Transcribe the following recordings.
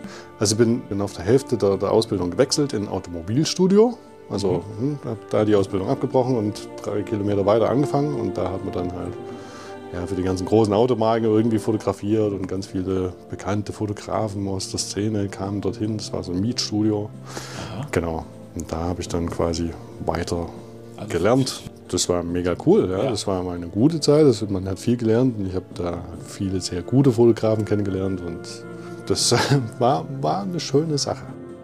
Also ich bin auf der Hälfte der Ausbildung gewechselt in ein Automobilstudio. Also habe da die Ausbildung abgebrochen und 3 Kilometer weiter angefangen. Und da hat man dann halt für die ganzen großen Automarken irgendwie fotografiert. Und ganz viele bekannte Fotografen aus der Szene kamen dorthin. Das war so ein Mietstudio. Aha. Genau. Und da habe ich dann quasi weiter gelernt. Das war mega cool. Ja. Das war mal eine gute Zeit. Man hat viel gelernt. Und ich habe da viele sehr gute Fotografen kennengelernt. Und das war eine schöne Sache.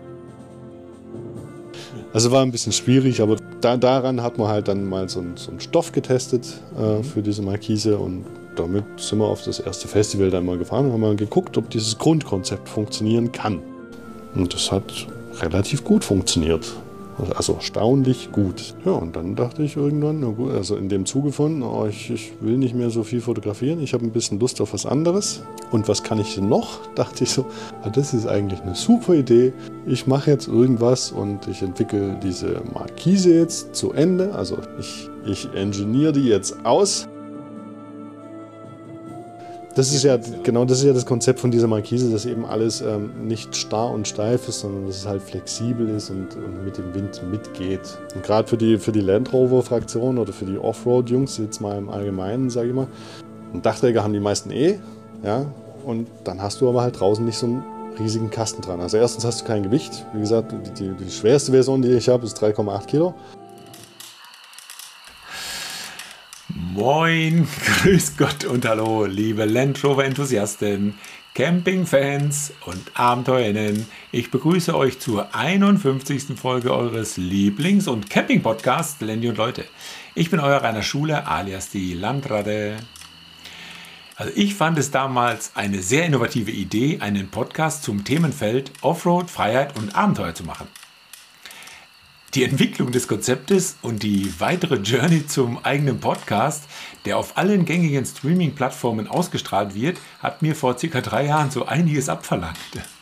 Also war ein bisschen schwierig, aber daran hat man halt dann mal so einen Stoff getestet für diese Markise und damit sind wir auf das erste Festival dann mal gefahren und haben mal geguckt, ob dieses Grundkonzept funktionieren kann. Und das hat relativ gut funktioniert. Also erstaunlich gut. Ja, und dann dachte ich irgendwann, na gut, also in dem Zuge von, ich will nicht mehr so viel fotografieren, ich habe ein bisschen Lust auf was anderes. Und was kann ich denn noch? Dachte ich so, das ist eigentlich eine super Idee. Ich mache jetzt irgendwas und ich entwickle diese Markise jetzt zu Ende. Also ich engineere die jetzt aus. Das ist ja das Konzept von dieser Markise, dass eben alles nicht starr und steif ist, sondern dass es halt flexibel ist und mit dem Wind mitgeht. Und gerade für die Land Rover-Fraktion oder für die Offroad-Jungs, jetzt mal im Allgemeinen, sage ich mal, einen Dachträger haben die meisten ja, und dann hast du aber halt draußen nicht so einen riesigen Kasten dran. Also erstens hast du kein Gewicht. Wie gesagt, die schwerste Version, die ich habe, ist 3,8 Kilo. Moin, grüß Gott und hallo, liebe Land Rover-Enthusiasten, Campingfans und AbenteurerInnen. Ich begrüße euch zur 51. Folge eures Lieblings- und Camping-Podcasts Landy und Leute. Ich bin euer Rainer Schule, alias die Landratte. Also ich fand es damals eine sehr innovative Idee, einen Podcast zum Themenfeld Offroad, Freiheit und Abenteuer zu machen. Die Entwicklung des Konzeptes und die weitere Journey zum eigenen Podcast, der auf allen gängigen Streaming-Plattformen ausgestrahlt wird, hat mir vor ca. 3 Jahren so einiges abverlangt.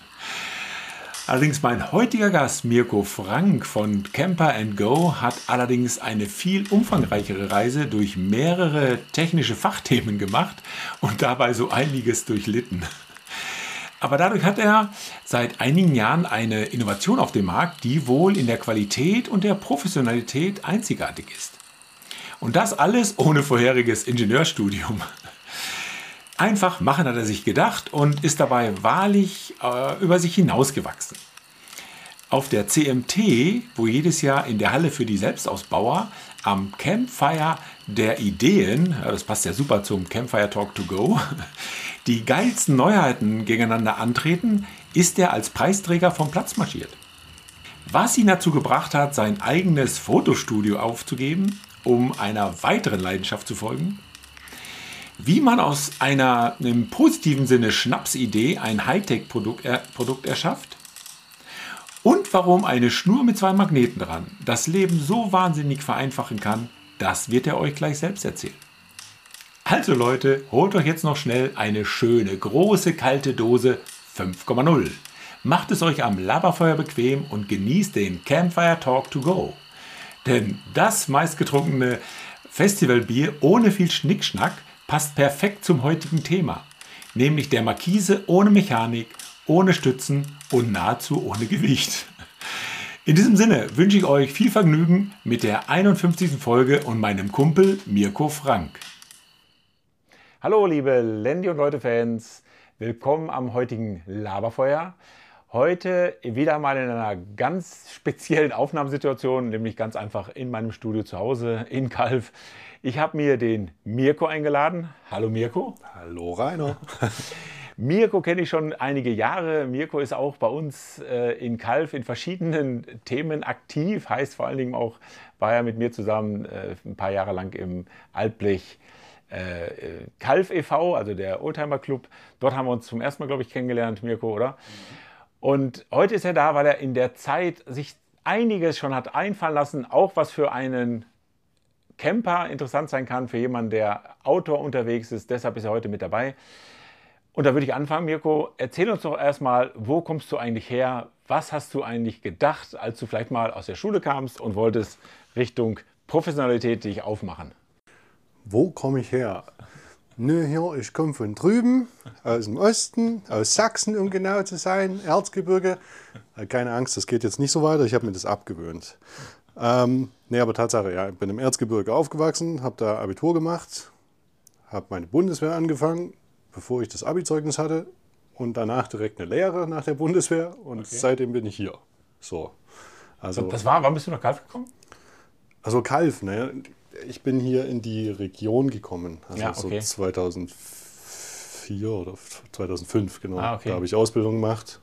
Allerdings mein heutiger Gast, Mirko Frank von Camper & Go, hat allerdings eine viel umfangreichere Reise durch mehrere technische Fachthemen gemacht und dabei so einiges durchlitten. Aber dadurch hat er seit einigen Jahren eine Innovation auf dem Markt, die wohl in der Qualität und der Professionalität einzigartig ist. Und das alles ohne vorheriges Ingenieurstudium. Einfach machen hat er sich gedacht und ist dabei wahrlich über sich hinausgewachsen. Auf der CMT, wo jedes Jahr in der Halle für die Selbstausbauer am Campfire der Ideen, das passt ja super zum Campfire Talk to Go, die geilsten Neuheiten gegeneinander antreten, ist er als Preisträger vom Platz marschiert. Was ihn dazu gebracht hat, sein eigenes Fotostudio aufzugeben, um einer weiteren Leidenschaft zu folgen, wie man aus einer im positiven Sinne Schnapsidee ein Hightech-Produkt erschafft und warum eine Schnur mit 2 Magneten dran das Leben so wahnsinnig vereinfachen kann, das wird er euch gleich selbst erzählen. Also Leute, holt euch jetzt noch schnell eine schöne, große, kalte Dose 5,0. Macht es euch am Lagerfeuer bequem und genießt den Campfire Talk to Go. Denn das meistgetrunkene Festivalbier ohne viel Schnickschnack passt perfekt zum heutigen Thema. Nämlich der Markise ohne Mechanik, ohne Stützen und nahezu ohne Gewicht. In diesem Sinne wünsche ich euch viel Vergnügen mit der 51. Folge und meinem Kumpel Mirko Frank. Hallo liebe Landy und Leute Fans, willkommen am heutigen Laberfeuer. Heute wieder mal in einer ganz speziellen Aufnahmesituation, nämlich ganz einfach in meinem Studio zu Hause in Calw. Ich habe mir den Mirko eingeladen. Hallo Mirko. Hallo Rainer. Mirko kenne ich schon einige Jahre. Mirko ist auch bei uns in Calw in verschiedenen Themen aktiv. Heißt vor allen Dingen auch, war er mit mir zusammen ein paar Jahre lang im Altblech Calw e.V., also der Oldtimer Club. Dort haben wir uns zum ersten Mal, glaube ich, kennengelernt, Mirko, oder? Und heute ist er da, weil er in der Zeit sich einiges schon hat einfallen lassen, auch was für einen Camper interessant sein kann, für jemanden, der Outdoor unterwegs ist. Deshalb ist er heute mit dabei. Und da würde ich anfangen, Mirko, erzähl uns doch erstmal, wo kommst du eigentlich her? Was hast du eigentlich gedacht, als du vielleicht mal aus der Schule kamst und wolltest Richtung Professionalität dich aufmachen? Wo komme ich her? Nö, hier, ich komme von drüben, aus dem Osten, aus Sachsen, um genau zu sein, Erzgebirge. Keine Angst, das geht jetzt nicht so weiter, ich habe mir das abgewöhnt. Nee, aber Tatsache, ja, ich bin im Erzgebirge aufgewachsen, habe da Abitur gemacht, habe meine Bundeswehr angefangen, bevor ich das Abi-Zeugnis hatte und danach direkt eine Lehre nach der Bundeswehr und seitdem bin ich hier. So. Also, Wann bist du nach Kalf gekommen? also Kalf, ne? Ich bin hier in die Region gekommen, also so 2004 oder 2005, genau. Da habe ich Ausbildung gemacht.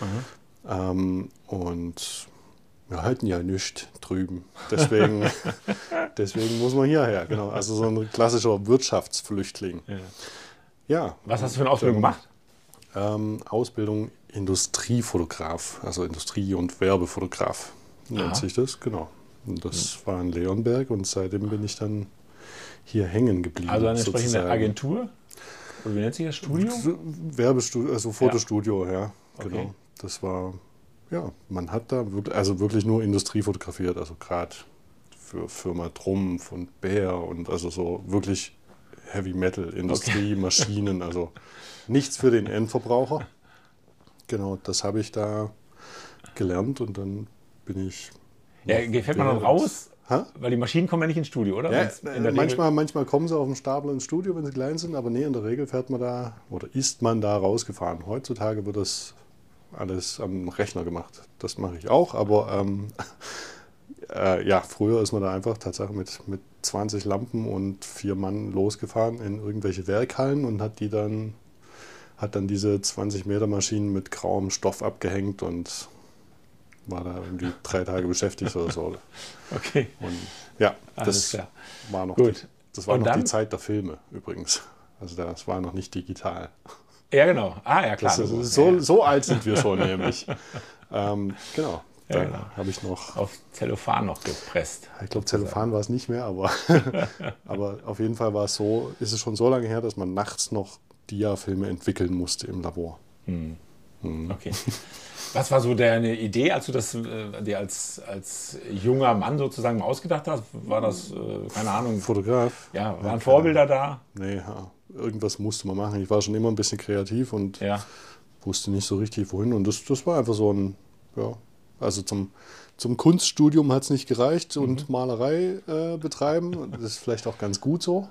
Und wir halten ja nichts drüben. Deswegen muss man hierher, genau. Also so ein klassischer Wirtschaftsflüchtling. Ja. Was hast du für eine Ausbildung gemacht? Ausbildung Industriefotograf, also Industrie- und Werbefotograf nennt sich das, genau. Und das war in Leonberg und seitdem bin ich dann hier hängen geblieben. Also eine entsprechende Agentur? Oder wie nennt sich das Studio? Werbestudio, also Fotostudio, ja. Genau. Das war, ja, man hat da wirklich nur Industrie fotografiert, also gerade für Firma Trumpf und Bär und also so wirklich Heavy Metal, Industrie, Maschinen, also nichts für den Endverbraucher. Genau, das habe ich da gelernt und dann bin ich... Ja, fährt man dann raus? Weil die Maschinen kommen ja nicht ins Studio, oder? Ja, manchmal kommen sie auf dem Stapler ins Studio, wenn sie klein sind, aber nee, in der Regel fährt man da oder ist man da rausgefahren. Heutzutage wird das alles am Rechner gemacht. Das mache ich auch, aber ja, früher ist man da einfach tatsächlich mit 20 Lampen und 4 Mann losgefahren in irgendwelche Werkhallen und hat dann diese 20 Meter Maschinen mit grauem Stoff abgehängt und war da irgendwie 3 Tage beschäftigt oder so. Okay. Und ja, das war noch die Zeit der Filme übrigens. Also das war noch nicht digital. Ja, genau. Ja, klar. So alt sind wir schon nämlich. Genau. Da habe ich noch... Auf Zellophan noch gepresst. Ich glaube, Zellophan war es nicht mehr, aber auf jeden Fall ist es schon so lange her, dass man nachts noch Dia-Filme entwickeln musste im Labor. Okay. Was war so deine Idee, als du das dir als junger Mann sozusagen mal ausgedacht hast? War das, keine Ahnung... Fotograf? Ja, waren Vorbilder da? Nee, irgendwas musste man machen. Ich war schon immer ein bisschen kreativ und wusste nicht so richtig, wohin. Und das war einfach so ein... Ja, also zum Kunststudium hat es nicht gereicht und Malerei betreiben. Das ist vielleicht auch ganz gut so.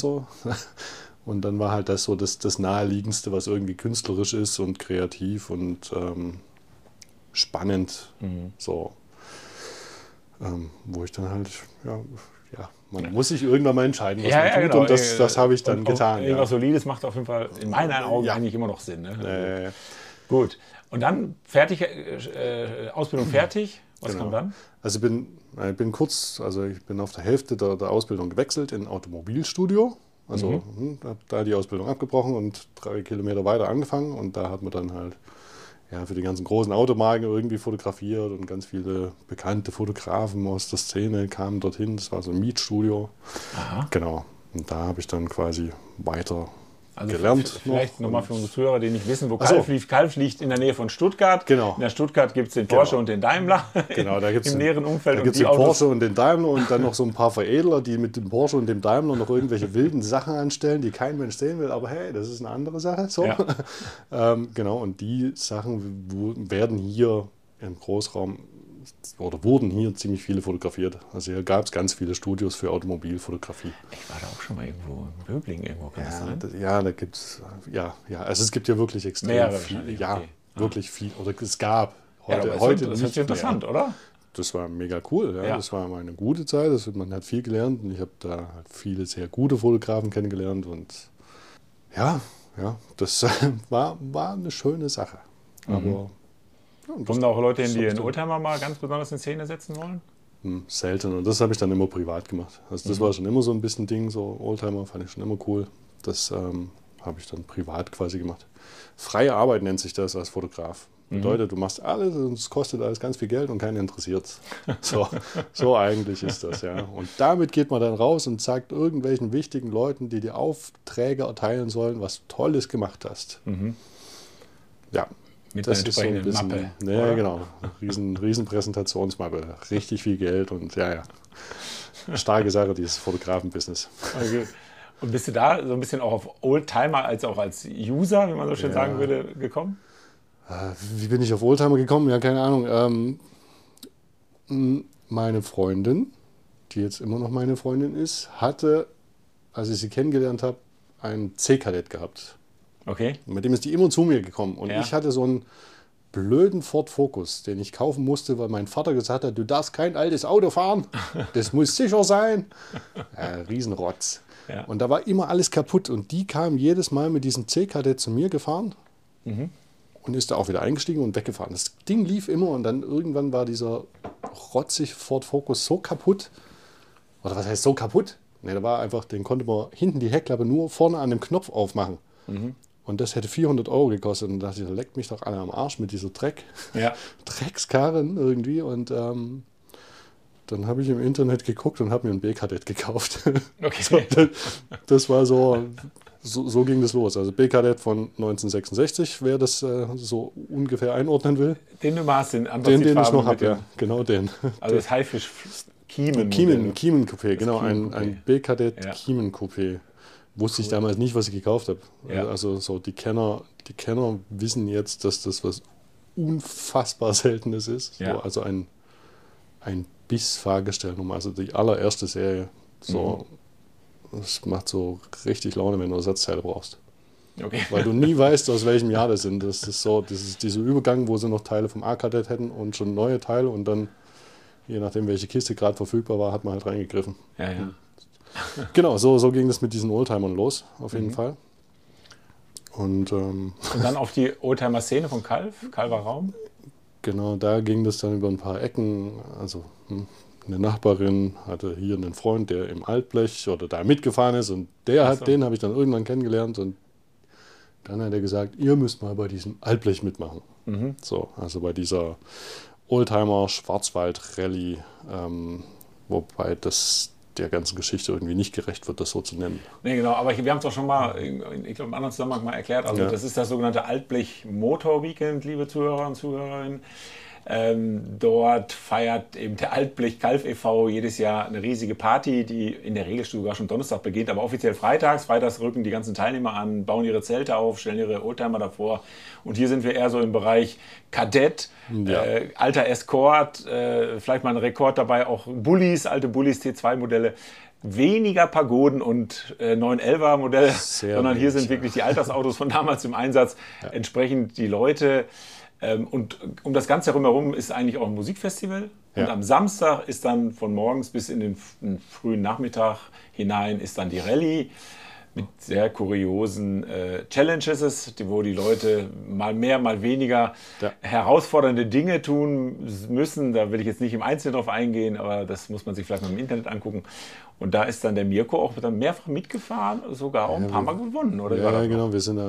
Und dann war halt das so das Naheliegendste, was irgendwie künstlerisch ist und kreativ und spannend. So. Wo ich dann halt, man muss sich irgendwann mal entscheiden, was man tut. Genau. Und das habe ich dann getan. Irgendwas Solides macht auf jeden Fall in meinen Augen eigentlich immer noch Sinn. Ne? Gut. Und dann Ausbildung fertig. Was kam dann? Also ich bin auf der Hälfte der Ausbildung gewechselt in Automobilstudio. Also habe da die Ausbildung abgebrochen und 3 Kilometer weiter angefangen. Und da hat man dann halt für die ganzen großen Automarken irgendwie fotografiert und ganz viele bekannte Fotografen aus der Szene kamen dorthin. Das war so ein Mietstudio. Aha. Genau. Und da habe ich dann quasi weiter gelernt. Vielleicht nochmal für unsere Zuhörer, die nicht wissen, wo Kalf liegt. Kalf liegt in der Nähe von Stuttgart. Genau. In der Stuttgart gibt es den Porsche und den Daimler. Genau, da gibt es im näheren Umfeld. Da gibt es den Porsche und den Daimler und dann noch so ein paar Veredler, die mit dem Porsche und dem Daimler noch irgendwelche wilden Sachen anstellen, die kein Mensch sehen will. Aber hey, das ist eine andere Sache. So. Ja. Genau, und die Sachen werden hier im Großraum oder wurden hier ziemlich viele fotografiert. Also hier gab es ganz viele Studios für Automobilfotografie. Ich war da auch schon mal irgendwo in Böblingen irgendwo. Da gibt es, also es gibt ja wirklich extrem viel. Ja, wirklich viel. Oder es gab heute das ist interessant, mehr. Oder? Das war mega cool. Ja. Das war eine gute Zeit. Man hat viel gelernt und ich habe da viele sehr gute Fotografen kennengelernt. Und das war eine schöne Sache. Aber kommen da auch Leute hin, die den Oldtimer mal ganz besonders in Szene setzen wollen? Selten. Und das habe ich dann immer privat gemacht. Also das war schon immer so ein bisschen Ding. So Oldtimer fand ich schon immer cool. Das habe ich dann privat quasi gemacht. Freie Arbeit nennt sich das als Fotograf. Bedeutet, du machst alles und es kostet alles ganz viel Geld und keinen interessiert. So eigentlich ist das, ja. Und damit geht man dann raus und sagt irgendwelchen wichtigen Leuten, die dir Aufträge erteilen sollen, was du Tolles gemacht hast. Ja. Mit das ist so ein bisschen, Mappe. Ja, genau. Riesen Präsentationsmappe. Richtig viel Geld und starke Sache, dieses Fotografen-Business. Okay. Und bist du da so ein bisschen auch auf Oldtimer als auch als User, wie man so schön sagen würde, gekommen? Wie bin ich auf Oldtimer gekommen? Ja, keine Ahnung. Meine Freundin, die jetzt immer noch meine Freundin ist, hatte, als ich sie kennengelernt habe, einen C-Kadett gehabt. Okay. Mit dem ist die immer zu mir gekommen. Und ich hatte so einen blöden Ford Focus, den ich kaufen musste, weil mein Vater gesagt hat, du darfst kein altes Auto fahren, das muss sicher sein. Riesenrotz. Ja. Und da war immer alles kaputt. Und die kam jedes Mal mit diesem C-Kadett zu mir gefahren und ist da auch wieder eingestiegen und weggefahren. Das Ding lief immer und dann irgendwann war dieser rotzig Ford Focus so kaputt. Oder was heißt so kaputt? Ne, da war einfach, den konnte man hinten die Heckklappe nur vorne an dem Knopf aufmachen. Und das hätte 400 € gekostet. Und da dachte ich, leckt mich doch alle am Arsch mit dieser Dreckskarren irgendwie. Und dann habe ich im Internet geguckt und habe mir ein B-Kadett gekauft. Okay. Das war so ging das los. Also B-Kadett von 1966, wer das so ungefähr einordnen will. Den du hast, den ich noch habe, ja. Genau den. Also das Haifisch Kiemen-Coupé, genau. Ein B-Kadett Kiemen-Coupé. Wusste ich damals nicht, was ich gekauft habe. Ja. Also so die Kenner wissen jetzt, dass das was unfassbar Seltenes ist. Ja. So, also ein Biss-Fahrgestellnummer, also die allererste Serie. So, das macht so richtig Laune, wenn du Ersatzteile brauchst. Okay. Weil du nie weißt, aus welchem Jahr das sind. Das ist dieser Übergang, wo sie noch Teile vom A-Kadett hätten und schon neue Teile und dann, je nachdem, welche Kiste gerade verfügbar war, hat man halt reingegriffen. Ja. Genau, so ging das mit diesen Oldtimern los, auf jeden Fall. Und dann auf die Oldtimer-Szene von Calver Raum? Genau, da ging das dann über ein paar Ecken. Also eine Nachbarin hatte hier einen Freund, der im Altblech oder da mitgefahren ist und den habe ich dann irgendwann kennengelernt und dann hat er gesagt, ihr müsst mal bei diesem Altblech mitmachen. So, also bei dieser Oldtimer-Schwarzwald-Rallye, wobei das der ganzen Geschichte irgendwie nicht gerecht wird, das so zu nennen. Nee, genau, aber wir haben es doch schon mal, ich glaube, im anderen Zusammenhang mal erklärt. Also das ist das sogenannte Altblech Motor Weekend, liebe Zuhörer und Zuhörerinnen. Dort feiert eben der Altblech Calv e.V. jedes Jahr eine riesige Party, die in der Regel sogar schon Donnerstag beginnt, aber offiziell freitags. Freitags rücken die ganzen Teilnehmer an, bauen ihre Zelte auf, stellen ihre Oldtimer davor. Und hier sind wir eher so im Bereich Kadett, alter Escort, vielleicht mal ein Rekord dabei, auch Bullis, alte Bullis, T2-Modelle. Weniger Pagoden und 911er Modelle, sondern hier sind wirklich die Altersautos von damals im Einsatz. Entsprechend die Leute. Und um das Ganze herum ist eigentlich auch ein Musikfestival. Und am Samstag ist dann von morgens bis in den frühen Nachmittag hinein ist dann die Rallye mit sehr kuriosen Challenges, wo die Leute mal mehr, mal weniger herausfordernde Dinge tun müssen. Da will ich jetzt nicht im Einzelnen drauf eingehen, aber das muss man sich vielleicht mal im Internet angucken. Und da ist dann der Mirko auch dann mehrfach mitgefahren, sogar auch ein paar Mal gewonnen. Oder ja, genau, wir sind da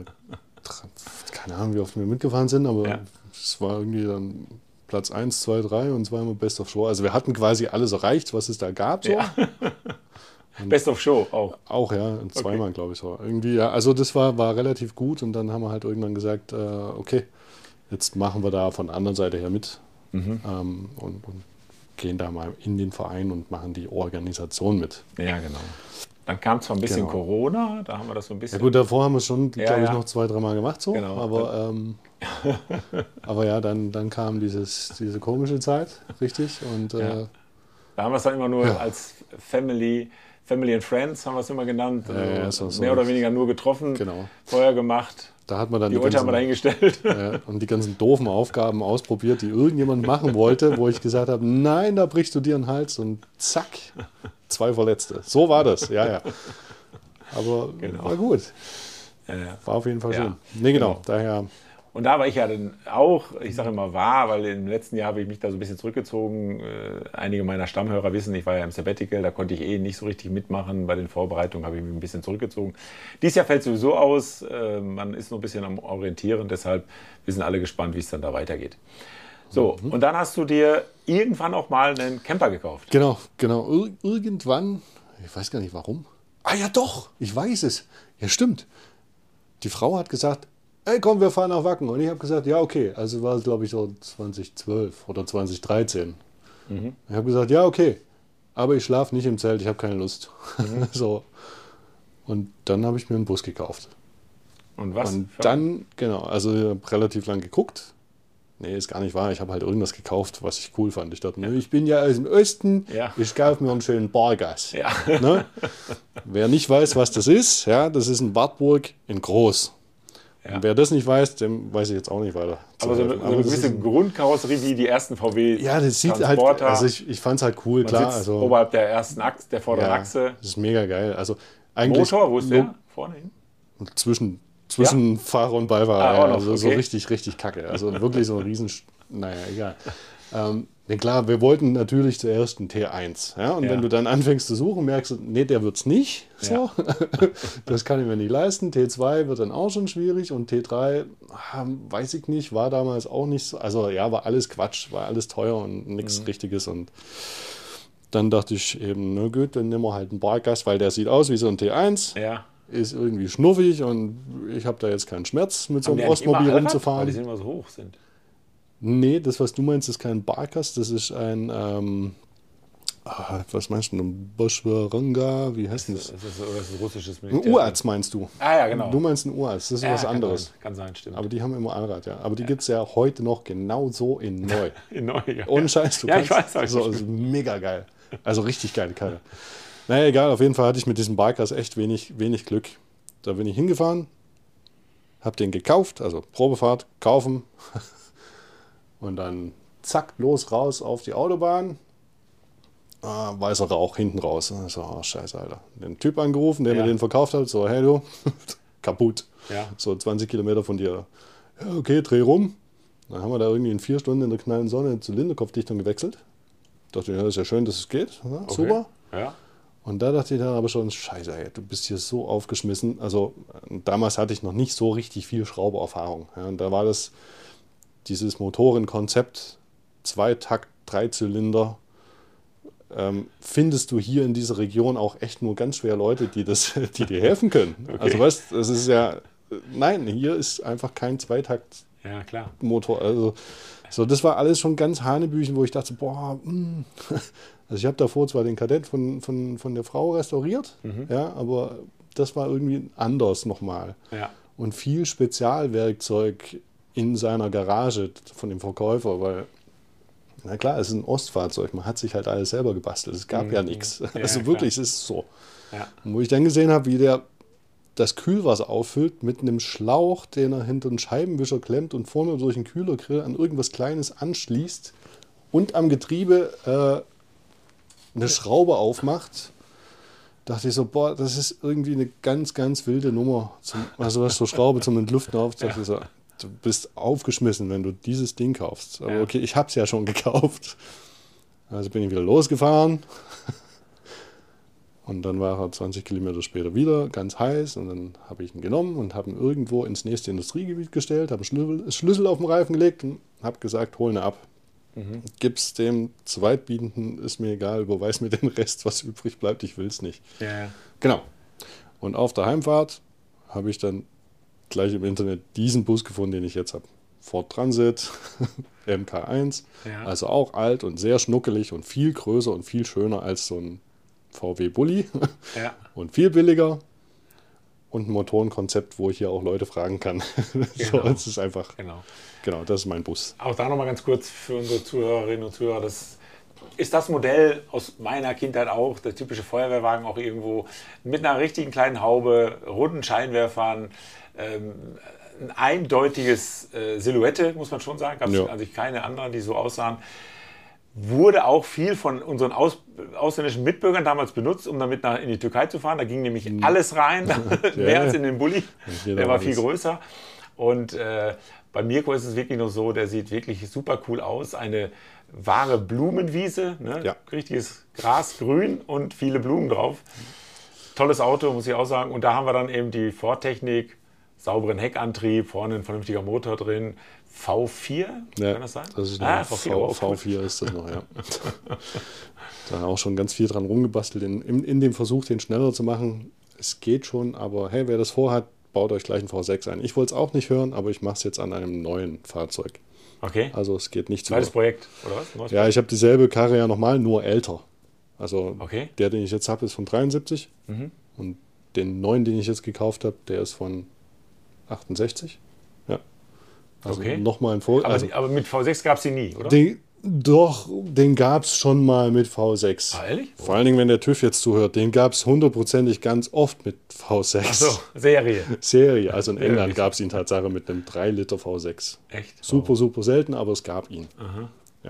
keine Ahnung, wie oft wir mitgefahren sind, aber es war irgendwie dann Platz 1, 2, 3 und zweimal Best of Show. Also wir hatten quasi alles erreicht, was es da gab. So. Ja. Best of Show auch. Auch, ja, und zweimal, glaube ich, so. Irgendwie, ja, also das war relativ gut und dann haben wir halt irgendwann gesagt, okay, jetzt machen wir da von der anderen Seite her mit und gehen da mal in den Verein und machen die Organisation mit. Ja, genau. Dann kam zwar ein bisschen Corona, da haben wir das so ein bisschen... Ja gut, davor haben wir es schon, glaube ich, noch 2, 3 Mal gemacht so, genau. Aber ja, dann kam diese komische Zeit, richtig, und... Da haben wir es dann immer nur als Family and Friends, haben wir es immer genannt, mehr oder weniger nur getroffen, Feuer gemacht, da hat man dann die Oldtimer dahingestellt. Und die ganzen doofen Aufgaben ausprobiert, die irgendjemand machen wollte, wo ich gesagt habe, nein, da brichst du dir den Hals und zack, 2 Verletzte. So war das, ja. Aber war gut. War auf jeden Fall schön. Nee, genau, daher... Und da war ich ja dann auch, ich sage immer weil im letzten Jahr habe ich mich da so ein bisschen zurückgezogen. Einige meiner Stammhörer wissen, ich war ja im Sabbatical, da konnte ich nicht so richtig mitmachen. Bei den Vorbereitungen habe ich mich ein bisschen zurückgezogen. Dieses Jahr fällt sowieso aus, man ist nur ein bisschen am Orientieren, deshalb wir sind alle gespannt, wie es dann da weitergeht. So, und dann hast du dir irgendwann auch mal einen Camper gekauft. Genau. Irgendwann, ich weiß gar nicht warum. Ah ja doch, ich weiß es. Ja, stimmt. Die Frau hat gesagt, ey, komm, wir fahren nach Wacken. Und ich habe gesagt, ja, okay. Also war es, glaube ich, so 2012 oder 2013. Ich habe gesagt, ja, okay. Aber ich schlafe nicht im Zelt, ich habe keine Lust. So. Und dann habe ich mir einen Bus gekauft. Und was? Und dann, genau, also ich habe relativ lang geguckt. Nee, ist gar nicht wahr. Ich habe halt irgendwas gekauft, was ich cool fand. Ich dachte, ich bin ja aus dem Osten, ich kaufe mir einen schönen Bargas. Ja. Ne? Wer nicht weiß, was das ist, das ist ein Wartburg in groß. Ja. Und wer das nicht weiß, dem weiß ich jetzt auch nicht weiter. Aber so eine gewisse Grundkarosserie wie die ersten VW. Ja, das sieht halt, also ich fand es halt cool, klar. Also, oberhalb der ersten Achse, der vorderen Achse. Das ist mega geil. Also eigentlich Motor, wo ist der? Vorne hin? Zwischen Fahrer und Beifahrer. Also so okay. richtig kacke. Also wirklich so ein riesen, naja, egal. Ja klar, wir wollten natürlich zuerst einen T1. Ja? Und wenn du dann anfängst zu suchen, merkst du, nee, der wird's nicht. So. Ja. Das kann ich mir nicht leisten. T2 wird dann auch schon schwierig und T3, weiß ich nicht, war damals auch nicht so. Also ja, war alles Quatsch, war alles teuer und nichts Richtiges. Und dann dachte ich eben, na gut, dann nehmen wir halt einen Bargas, weil der sieht aus wie so ein T1. Ja. Ist irgendwie schnuffig und ich habe da jetzt keinen Schmerz, mit so einem Ostmobil rumzufahren. Weil die immer so hoch sind. Nee, das, was du meinst, ist kein Barkas, das ist ein, was meinst du, ein Boschwaranga, wie heißt das? Das ist ein russisches Militär. Ein UAZ meinst du? Ah ja, genau. Du meinst ein UAZ, das ist was anderes. Kann sein, stimmt. Aber die haben immer Allrad, ja. Aber die gibt es ja heute noch genauso in neu. In neu, ja. Ohne Scheiß, ich weiß. Also, ist mega geil. Also richtig geile Karre. Naja, egal, auf jeden Fall hatte ich mit diesem Barkas echt wenig Glück. Da bin ich hingefahren, habe den gekauft, also Probefahrt, kaufen und dann zack, los, raus auf die Autobahn. Weißer Rauch hinten raus. So, oh, scheiße, Alter. Den Typ angerufen, der mir den verkauft hat, so, hey du, kaputt. Ja. So 20 Kilometer von dir. Ja, okay, dreh rum. Dann haben wir da irgendwie in 4 Stunden in der knallen Sonne Zylinderkopfdichtung gewechselt. Dachte, ja, ist ja schön, dass es geht. Ja, okay. Super. Ja. Und da dachte ich dann aber schon, scheiße, ey, du bist hier so aufgeschmissen. Also damals hatte ich noch nicht so richtig viel Schraubererfahrung. Ja, und da war dieses Motorenkonzept, 2-Takt, 3-Zylinder, findest du hier in dieser Region auch echt nur ganz schwer Leute, die dir helfen können. Okay. Also weißt, das ist ja, nein, hier ist einfach kein 2-Takt-Motor. Also so, das war alles schon ganz Hanebüchen, wo ich dachte, boah, Also ich habe davor zwar den Kadett von der Frau restauriert, aber das war irgendwie anders nochmal. Ja. Und viel Spezialwerkzeug in seiner Garage von dem Verkäufer, weil, na klar, es ist ein Ostfahrzeug, man hat sich halt alles selber gebastelt, es gab ja nichts. Also wirklich, es ist so. Ja. Und wo ich dann gesehen habe, wie der das Kühlwasser auffüllt mit einem Schlauch, den er hinter den Scheibenwischer klemmt und vorne durch den Kühlergrill an irgendwas Kleines anschließt und am Getriebe eine Schraube aufmacht, dachte ich so, boah, das ist irgendwie eine ganz, ganz wilde Nummer. Also was so Schraube zum Entlüften auf, dachte ich so, du bist aufgeschmissen, wenn du dieses Ding kaufst. Aber okay, ich habe es ja schon gekauft. Also bin ich wieder losgefahren. Und dann war er 20 Kilometer später wieder ganz heiß und dann habe ich ihn genommen und habe ihn irgendwo ins nächste Industriegebiet gestellt, habe einen Schlüssel auf den Reifen gelegt und habe gesagt, hol ihn ab. Gib's dem Zweitbietenden, ist mir egal, überweis mir den Rest, was übrig bleibt, ich will es nicht. Ja. Genau. Und auf der Heimfahrt habe ich dann gleich im Internet diesen Bus gefunden, den ich jetzt habe. Ford Transit, MK1, also auch alt und sehr schnuckelig und viel größer und viel schöner als so ein VW Bulli und viel billiger. Und ein Motorenkonzept, wo ich hier auch Leute fragen kann. Genau. So, es ist einfach, genau, das ist mein Bus. Auch da nochmal ganz kurz für unsere Zuhörerinnen und Zuhörer, das ist das Modell aus meiner Kindheit auch, der typische Feuerwehrwagen auch irgendwo mit einer richtigen kleinen Haube, runden Scheinwerfern, ein eindeutiges Silhouette, muss man schon sagen, gab es also keine anderen, die so aussahen. Wurde auch viel von unseren ausländischen Mitbürgern damals benutzt, um damit in die Türkei zu fahren. Da ging nämlich alles rein, mehr als in den Bulli. Der war viel größer. Und bei Mirko ist es wirklich noch so, der sieht wirklich super cool aus. Eine wahre Blumenwiese, ne? Richtiges Gras, grün und viele Blumen drauf. Tolles Auto, muss ich auch sagen. Und da haben wir dann eben die Ford-Technik, sauberen Heckantrieb, vorne ein vernünftiger Motor drin. V4, kann das sein? Das ist V4 ist das noch, ja. Da auch schon ganz viel dran rumgebastelt, in dem Versuch, den schneller zu machen. Es geht schon, aber hey, wer das vorhat, baut euch gleich einen V6 ein. Ich wollte es auch nicht hören, aber ich mache es jetzt an einem neuen Fahrzeug. Okay. Also es geht nicht zu. Zweites Projekt, oder was? Ja, ich habe dieselbe Karre ja nochmal, nur älter. Also der, den ich jetzt habe, ist von 73 und den neuen, den ich jetzt gekauft habe, der ist von 68. Ja. Also nochmal ein Vor. Aber mit V6 gab es die nie, oder? Den gab es schon mal mit V6. Ah, ehrlich? Vor allen Dingen, wenn der TÜV jetzt zuhört, den gab es hundertprozentig ganz oft mit V6. Ach so, Serie. Serie. Also in England gab es ihn Tatsache mit einem 3 Liter V6. Echt? Super, super selten, aber es gab ihn. Aha.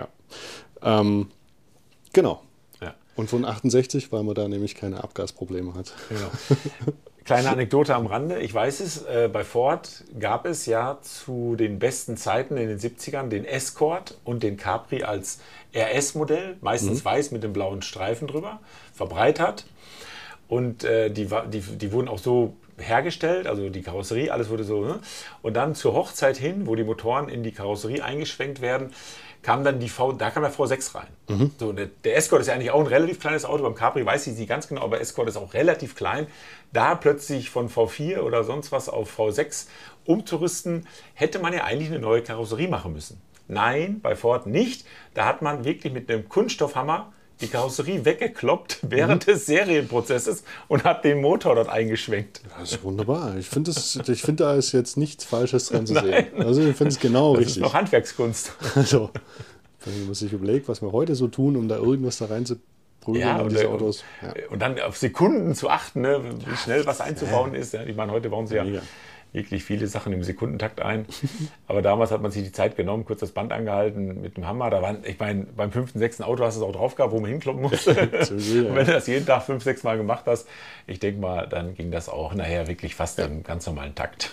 Ja. Genau. Ja. Und von 68, weil man da nämlich keine Abgasprobleme hat. Genau. Kleine Anekdote am Rande. Ich weiß es, bei Ford gab es ja zu den besten Zeiten in den 70ern den Escort und den Capri als RS-Modell, meistens weiß mit dem blauen Streifen drüber, verbreitert. Und die wurden auch so hergestellt, also die Karosserie, alles wurde so. Ne? Und dann zur Hochzeit hin, wo die Motoren in die Karosserie eingeschwenkt werden, kam dann da kam der V6 rein. So, der Escort ist ja eigentlich auch ein relativ kleines Auto. Beim Capri weiß ich sie ganz genau, aber Escort ist auch relativ klein. Da plötzlich von V4 oder sonst was auf V6 umzurüsten, hätte man ja eigentlich eine neue Karosserie machen müssen. Nein, bei Ford nicht. Da hat man wirklich mit einem Kunststoffhammer die Karosserie weggekloppt während des Serienprozesses und hat den Motor dort eingeschwenkt. Das ist wunderbar. Ich finde, da ist jetzt nichts Falsches dran zu sehen. Also ich finde es genau richtig. Das ist noch Handwerkskunst. Also, wenn man sich überlegt, was wir heute so tun, um da irgendwas da reinzuprügeln in diese Autos. Ja. Und dann auf Sekunden zu achten, ne, wie schnell was einzubauen ist. Ja, ich meine, heute bauen sie ja wirklich viele Sachen im Sekundentakt ein. Aber damals hat man sich die Zeit genommen, kurz das Band angehalten mit dem Hammer. Ich meine, beim 5., 6. Auto hast du es auch drauf gehabt, wo man hinkloppen musste. Und wenn du das jeden Tag 5, 6 Mal gemacht hast, ich denke mal, dann ging das auch nachher wirklich fast im ganz normalen Takt.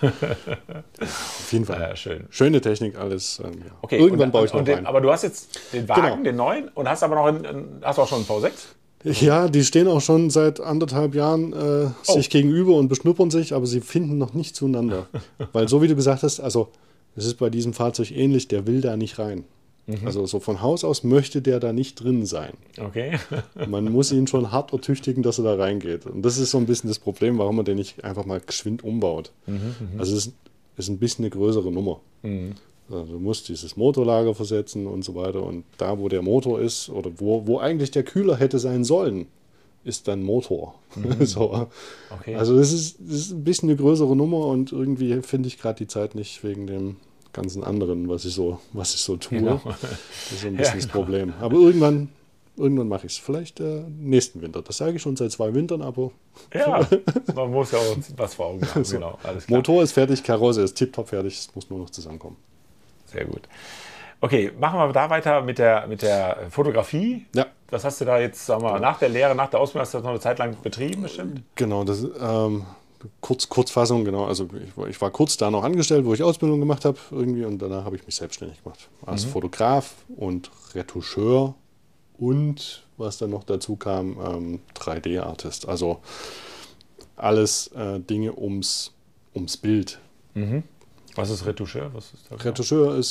Auf jeden Fall. Schön. Schöne Technik, alles. Okay, irgendwann baue ich noch rein. Aber du hast jetzt den Wagen, den neuen, und hast aber hast auch schon einen V6? Ja, die stehen auch schon seit 1,5 Jahren sich gegenüber und beschnuppern sich, aber sie finden noch nicht zueinander. Weil so wie du gesagt hast, also es ist bei diesem Fahrzeug ähnlich, der will da nicht rein. Also so von Haus aus möchte der da nicht drin sein. Okay. Man muss ihn schon hart ertüchtigen, dass er da reingeht. Und das ist so ein bisschen das Problem, warum man den nicht einfach mal geschwind umbaut. Also es ist ein bisschen eine größere Nummer. Also du musst dieses Motorlager versetzen und so weiter. Und da, wo der Motor ist, oder wo eigentlich der Kühler hätte sein sollen, ist dann Motor. So. Okay. Also das ist ein bisschen eine größere Nummer und irgendwie finde ich gerade die Zeit nicht wegen dem ganzen anderen, was ich so tue. Genau. Das ist so ein bisschen das Problem. Aber irgendwann mache ich es. Vielleicht nächsten Winter. Das sage ich schon seit 2 Wintern, aber... Ja, man muss ja auch was vor Augen haben. Genau, alles klar. Motor ist fertig, Karosse ist tiptop fertig, es muss nur noch zusammenkommen. Sehr gut. Okay, machen wir da weiter mit der Fotografie. Ja. Was hast du da jetzt, sagen wir, nach der Lehre, nach der Ausbildung, hast du das noch eine Zeit lang betrieben bestimmt? Genau, das Kurzfassung, genau. Also ich war kurz da noch angestellt, wo ich Ausbildung gemacht habe irgendwie und danach habe ich mich selbstständig gemacht. Als Fotograf und Retoucheur und, was dann noch dazu kam, 3D-Artist. Also alles Dinge ums Bild. Was ist Retoucheur? Retoucheur ist,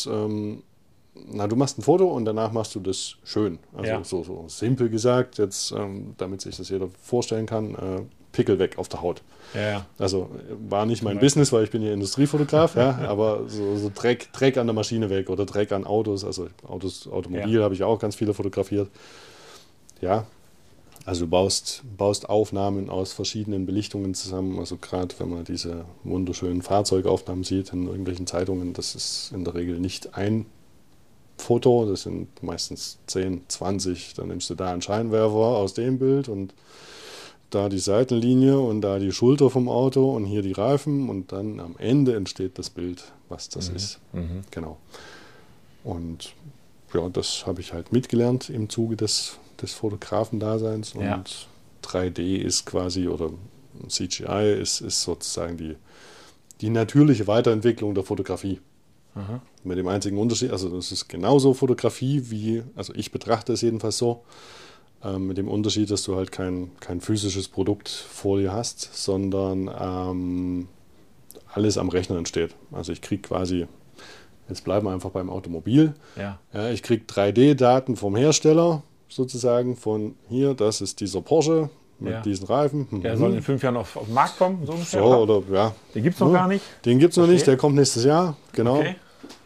du machst ein Foto und danach machst du das schön. Also so simpel gesagt, jetzt, damit sich das jeder vorstellen kann, Pickel weg auf der Haut. Ja. Also war nicht mein Business, weil ich bin ja Industriefotograf, aber so Dreck an der Maschine weg oder Dreck an Autos, also Automobil habe ich auch ganz viele fotografiert. Ja, also du baust Aufnahmen aus verschiedenen Belichtungen zusammen, also gerade wenn man diese wunderschönen Fahrzeugaufnahmen sieht in irgendwelchen Zeitungen, das ist in der Regel nicht ein Foto, das sind meistens 10, 20, dann nimmst du da einen Scheinwerfer aus dem Bild und da die Seitenlinie und da die Schulter vom Auto und hier die Reifen und dann am Ende entsteht das Bild, was das ist. Genau. Und ja, das habe ich halt mitgelernt im Zuge des Fotografendaseins und 3D ist quasi, oder CGI ist sozusagen die natürliche Weiterentwicklung der Fotografie. Mit dem einzigen Unterschied, also das ist genauso Fotografie wie, also ich betrachte es jedenfalls so, mit dem Unterschied, dass du halt kein physisches Produkt vor dir hast, sondern alles am Rechner entsteht. Also ich kriege quasi, jetzt bleiben wir einfach beim Automobil, ich kriege 3D-Daten vom Hersteller, sozusagen von hier, das ist dieser Porsche mit diesen Reifen. Der soll in 5 Jahren auf den Markt kommen, so ungefähr? So, oder ja. Den gibt es noch gar nicht? Den gibt es noch nicht, der kommt nächstes Jahr, genau. Okay.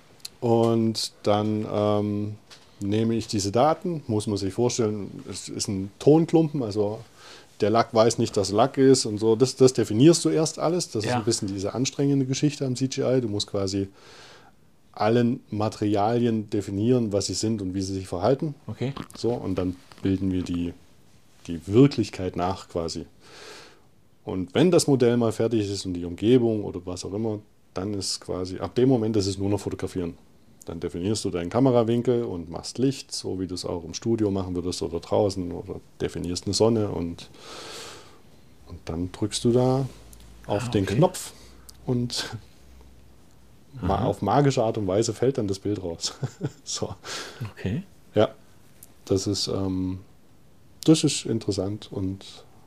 Und dann nehme ich diese Daten, muss man sich vorstellen, es ist ein Tonklumpen, also der Lack weiß nicht, dass Lack ist und so. Das definierst du erst alles. Das ist Ja. ein bisschen diese anstrengende Geschichte am CGI. Du musst quasi allen Materialien definieren, was sie sind und wie sie sich verhalten. Okay. So, und dann bilden wir die Wirklichkeit nach quasi. Und wenn das Modell mal fertig ist und die Umgebung oder was auch immer, dann ist quasi, ab dem Moment ist es nur noch fotografieren. Dann definierst du deinen Kamerawinkel und machst Licht, so wie du es auch im Studio machen würdest oder draußen, oder definierst eine Sonne und dann drückst du da auf den Knopf und auf magische Art und Weise fällt dann das Bild raus. So. Okay. Ja, das ist interessant und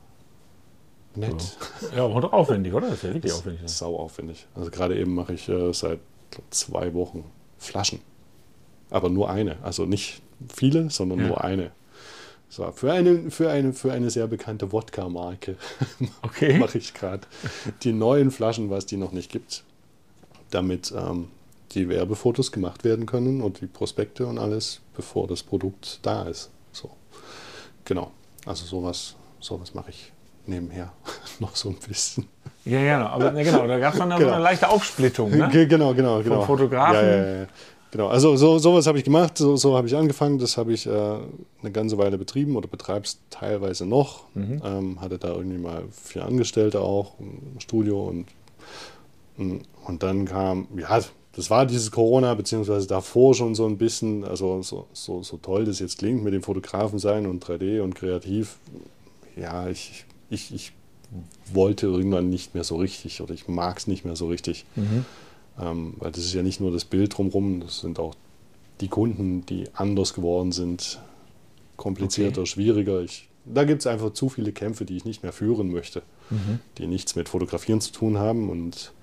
nett. Ja, aber doch aufwendig, oder? Das ist ja wirklich aufwendig. Das ist sau aufwendig. Also gerade eben mache ich seit 2 Wochen Flaschen. Aber nur eine. Also nicht viele, sondern nur eine. So, für eine sehr bekannte Wodka-Marke mache ich gerade die neuen Flaschen, was die noch nicht gibt, damit die Werbefotos gemacht werden können und die Prospekte und alles, bevor das Produkt da ist. So. Genau. Also sowas mache ich nebenher noch so ein bisschen. Ja, aber genau, da gab es dann so eine leichte Aufsplittung, ne? Genau. Vom Fotografen. Ja. Genau, also sowas habe ich gemacht, so habe ich angefangen, das habe ich eine ganze Weile betrieben oder betreibe es teilweise noch. Hatte da irgendwie mal 4 Angestellte auch im Studio und dann kam, das war dieses Corona, beziehungsweise davor schon so ein bisschen, also so toll das jetzt klingt mit dem Fotografen sein und 3D und kreativ, ja, ich wollte irgendwann nicht mehr so richtig oder ich mag es nicht mehr so richtig. Weil das ist ja nicht nur das Bild drumherum, das sind auch die Kunden, die anders geworden sind, komplizierter, schwieriger. Da gibt es einfach zu viele Kämpfe, die ich nicht mehr führen möchte, die nichts mit Fotografieren zu tun haben. Und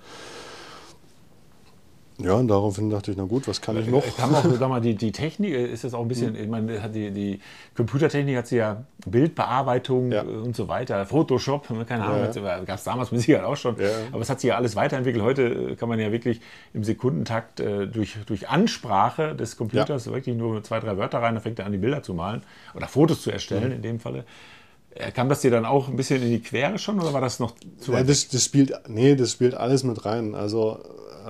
ja, und daraufhin dachte ich, na gut, was kann ich noch? Kam auch, sag mal, die Technik, ist das auch ein bisschen, ich meine, die Computertechnik hat sie ja Bildbearbeitung und so weiter, Photoshop, keine Ahnung, gab es damals mit Sicherheit auch schon, aber es hat sich ja alles weiterentwickelt. Heute kann man ja wirklich im Sekundentakt durch Ansprache des Computers wirklich nur 2, 3 Wörter rein, dann fängt er an, die Bilder zu malen oder Fotos zu erstellen in dem Falle. Kam das dir dann auch ein bisschen in die Quere schon oder war das noch zu weit? Das spielt alles mit rein. Also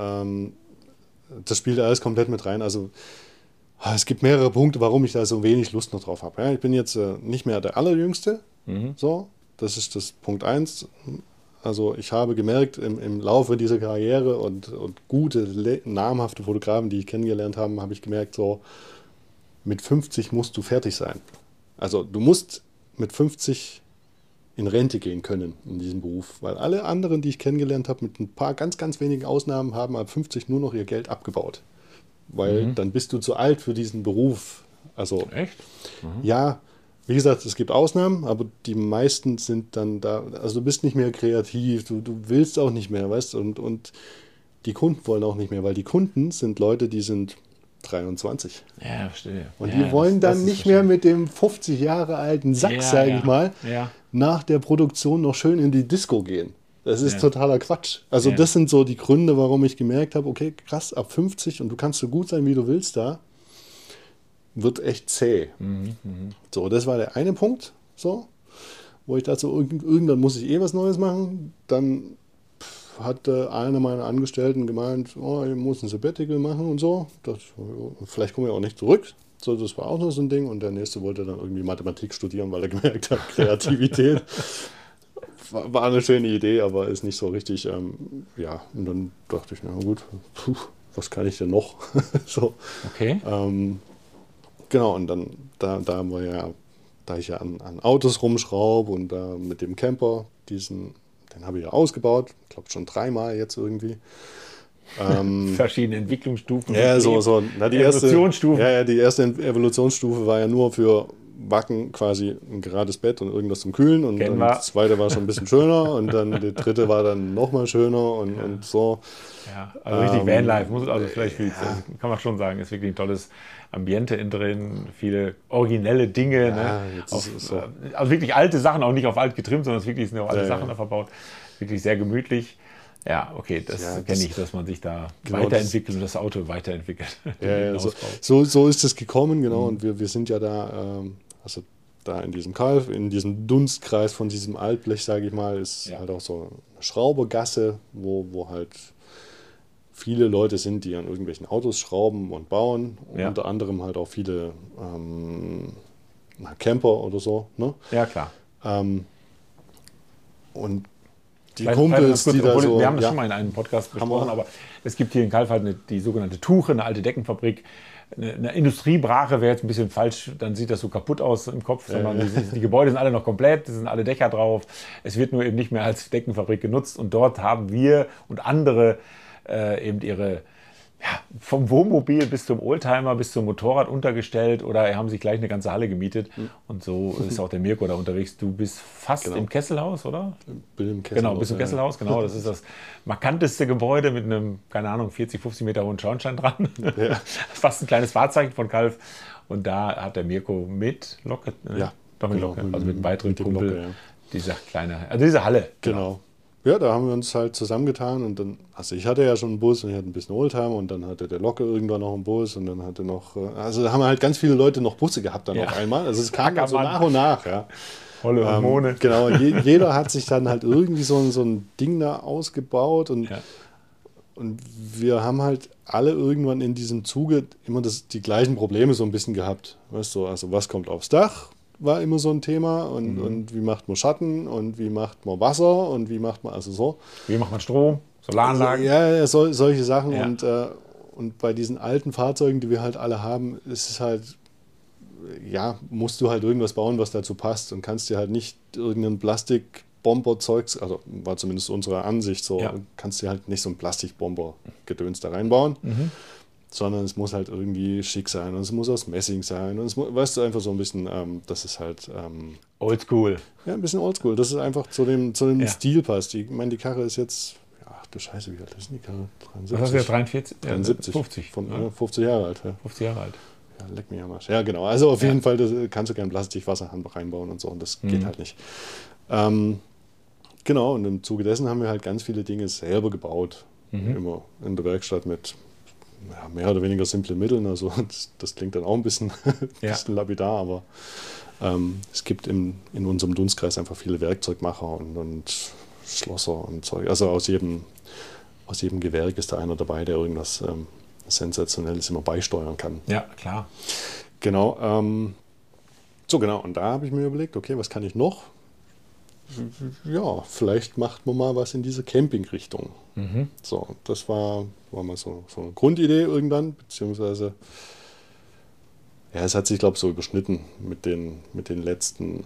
das spielt alles komplett mit rein. Also es gibt mehrere Punkte, warum ich da so wenig Lust noch drauf habe. Ja, ich bin jetzt nicht mehr der Allerjüngste. So, das ist das Punkt 1. Also ich habe gemerkt im Laufe dieser Karriere und gute, namhafte Fotografen, die ich kennengelernt habe, habe ich gemerkt, so mit 50 musst du fertig sein. Also du musst mit 50 in Rente gehen können in diesem Beruf, weil alle anderen, die ich kennengelernt habe, mit ein paar ganz, ganz wenigen Ausnahmen, haben ab 50 nur noch ihr Geld abgebaut. Weil dann bist du zu alt für diesen Beruf. Also, echt? Ja, wie gesagt, es gibt Ausnahmen, aber die meisten sind dann da, also du bist nicht mehr kreativ, du willst auch nicht mehr, weißt du, und die Kunden wollen auch nicht mehr, weil die Kunden sind Leute, die sind 23. Ja, verstehe. Und die wollen dann nicht mehr mit dem 50 Jahre alten Sack, sage ich mal, nach der Produktion noch schön in die Disco gehen. Das ist totaler Quatsch. Also das sind so die Gründe, warum ich gemerkt habe, okay, krass, ab 50 und du kannst so gut sein, wie du willst da, wird echt zäh. So, das war der eine Punkt, so, wo ich dachte, irgendwann muss ich was Neues machen. Dann hat einer meiner Angestellten gemeint, oh, ich muss ein Sabbatical machen und so. Vielleicht kommen wir auch nicht zurück. So, das war auch noch so ein Ding. Und der nächste wollte dann irgendwie Mathematik studieren, weil er gemerkt hat, Kreativität war eine schöne Idee, aber ist nicht so richtig. Und dann dachte ich, na gut, was kann ich denn noch? So. Okay. Genau, und dann, da ich ja an Autos rumschraube und da mit dem Camper, den habe ich ja ausgebaut, ich glaube schon 3-mal jetzt irgendwie. Verschiedene Entwicklungsstufen. Ja, die Evolutionsstufen. Die erste Evolutionsstufe war ja nur für Wacken quasi ein gerades Bett und irgendwas zum Kühlen. Und dann die zweite war schon ein bisschen schöner und dann die dritte war dann nochmal schöner und so. Ja, also richtig Vanlife, kann man schon sagen, ist wirklich ein tolles Ambiente innen drin, viele originelle Dinge. Ja, also wirklich alte Sachen, auch nicht auf alt getrimmt, sondern es wirklich sind auch alte Sachen da verbaut. Wirklich sehr gemütlich. Ja, okay, das kenne ich, dass man sich da weiterentwickelt und das Auto weiterentwickelt. Ja, so ist es gekommen, genau. Und wir sind ja da, also da in diesem Kalf, in diesem Dunstkreis von diesem Altblech, sage ich mal, ist halt auch so eine Schraubergasse, wo halt viele Leute sind, die an irgendwelchen Autos schrauben und bauen. Unter anderem halt auch viele Camper oder so. Ne? Ja, klar. Und die Kumpels, die da so... Wir haben das schon mal in einem Podcast besprochen, aber es gibt hier in Kalf halt die sogenannte Tuche, eine alte Deckenfabrik. Eine Industriebrache wäre jetzt ein bisschen falsch, dann sieht das so kaputt aus im Kopf, sondern die Gebäude sind alle noch komplett, es sind alle Dächer drauf. Es wird nur eben nicht mehr als Deckenfabrik genutzt und dort haben wir und andere eben ihre, vom Wohnmobil bis zum Oldtimer, bis zum Motorrad untergestellt oder haben sich gleich eine ganze Halle gemietet. Und so ist auch der Mirko da unterwegs. Du bist fast im Kesselhaus, oder? Bin im Kesselhaus. Genau, bist im Kesselhaus, genau. Das ist das markanteste Gebäude mit einem, keine Ahnung, 40, 50 Meter hohen Schornstein dran. Ja. Fast ein kleines Wahrzeichen von Kalf. Und da hat der Mirko mit Locke, doch mit Locke, also mit einem weiteren Kumpel, diese Halle. Genau. Ja, da haben wir uns halt zusammengetan und dann, also ich hatte ja schon einen Bus und ich hatte ein bisschen Oldtimer und dann hatte der Locke irgendwann noch einen Bus und dann hatte noch, also da haben halt ganz viele Leute noch Busse gehabt dann auf einmal. Also es kam dann so nach und nach, ja. Holle und Mone. Genau, jeder hat sich dann halt irgendwie so ein Ding da ausgebaut und wir haben halt alle irgendwann in diesem Zuge immer die gleichen Probleme so ein bisschen gehabt. Weißt du, also was kommt aufs Dach? War immer so ein Thema und wie macht man Schatten und wie macht man Wasser und wie macht man also so. Wie macht man Strom, Solaranlagen? Also, solche Sachen und bei diesen alten Fahrzeugen, die wir halt alle haben, ist es halt, musst du halt irgendwas bauen, was dazu passt und kannst dir halt nicht irgendein Plastikbomber-Zeugs, also war zumindest unsere Ansicht so, kannst dir halt nicht so ein Plastikbomber-Gedöns da reinbauen. Sondern es muss halt irgendwie schick sein und es muss aus Messing sein und es muss, weißt du, einfach so ein bisschen, das ist halt... oldschool. Ja, ein bisschen oldschool, dass es einfach zu dem Stil passt. Ich meine, die Karre ist jetzt, ach du Scheiße, wie alt ist denn die Karre? 73? Was hast du ja, 43? 73. 50. 50 Jahre alt. Ja. 50 Jahre alt. Ja, leck mich am Arsch. Ja, genau. Also auf jeden Fall kannst du kein Plastikwasserhahn reinbauen und so und das geht halt nicht. Genau, und im Zuge dessen haben wir halt ganz viele Dinge selber gebaut. Immer in der Werkstatt mit... mehr oder weniger simple Mitteln, also das klingt dann auch ein bisschen, lapidar, aber es gibt in unserem Dunstkreis einfach viele Werkzeugmacher und Schlosser und Zeug. Also aus jedem Gewerk ist da einer dabei, der irgendwas Sensationelles immer beisteuern kann. Ja, klar. Genau. Genau, und da habe ich mir überlegt, okay, was kann ich noch? Ja, vielleicht macht man mal was in diese Camping-Richtung. So, das war mal so eine Grundidee irgendwann, beziehungsweise es hat sich, glaube ich, so überschnitten mit den letzten,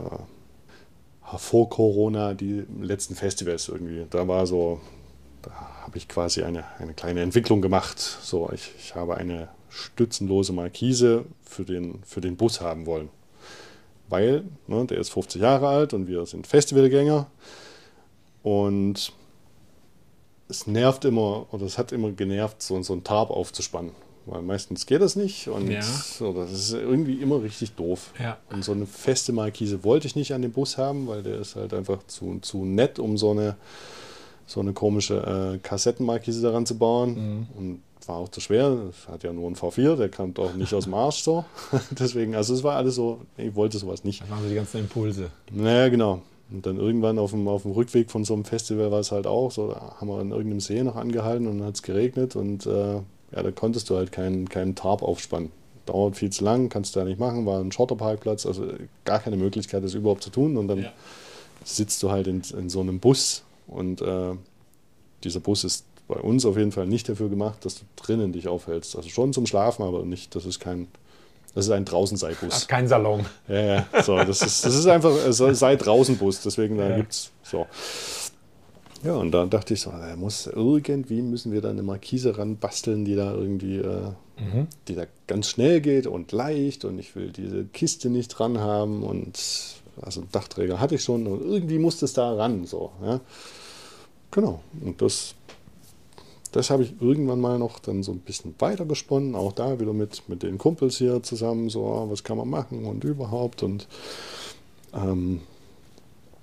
vor Corona, die letzten Festivals irgendwie. Da habe ich quasi eine kleine Entwicklung gemacht. So, ich habe eine stützenlose Markise für den Bus haben wollen. Weil, der ist 50 Jahre alt und wir sind Festivalgänger und es nervt immer, oder es hat immer genervt, so ein Tarp aufzuspannen. Weil meistens geht das nicht und das ist irgendwie immer richtig doof. Ja. Und so eine feste Markise wollte ich nicht an dem Bus haben, weil der ist halt einfach zu nett, um so eine komische Kassettenmarkise daran zu bauen. Und war auch zu schwer. Das hat ja nur ein V4, der kam doch nicht aus dem Arsch so. Deswegen, also es war alles so, ich wollte sowas nicht. Das waren so die ganzen Impulse. Naja, genau. Und dann irgendwann auf dem Rückweg von so einem Festival war es halt auch so, da haben wir in irgendeinem See noch angehalten und dann hat es geregnet und da konntest du halt keinen Tarp aufspannen. Dauert viel zu lang, kannst du ja nicht machen, war ein Schotterparkplatz, also gar keine Möglichkeit, das überhaupt zu tun. Und dann sitzt du halt in so einem Bus und dieser Bus ist bei uns auf jeden Fall nicht dafür gemacht, dass du drinnen dich aufhältst. Also schon zum Schlafen, aber nicht, das ist ein Draußen-Sei-Bus. Kein Salon. Ja, so, das ist einfach Sei-Draußen-Bus, deswegen da gibt's so. Ja, und da dachte ich so, müssen wir da eine Markise ranbasteln, die da irgendwie, die da ganz schnell geht und leicht und ich will diese Kiste nicht dran haben und also Dachträger hatte ich schon und irgendwie musste es da ran, so, ja. Genau, und das habe ich irgendwann mal noch dann so ein bisschen weiter gesponnen, auch da wieder mit den Kumpels hier zusammen, so, was kann man machen und überhaupt und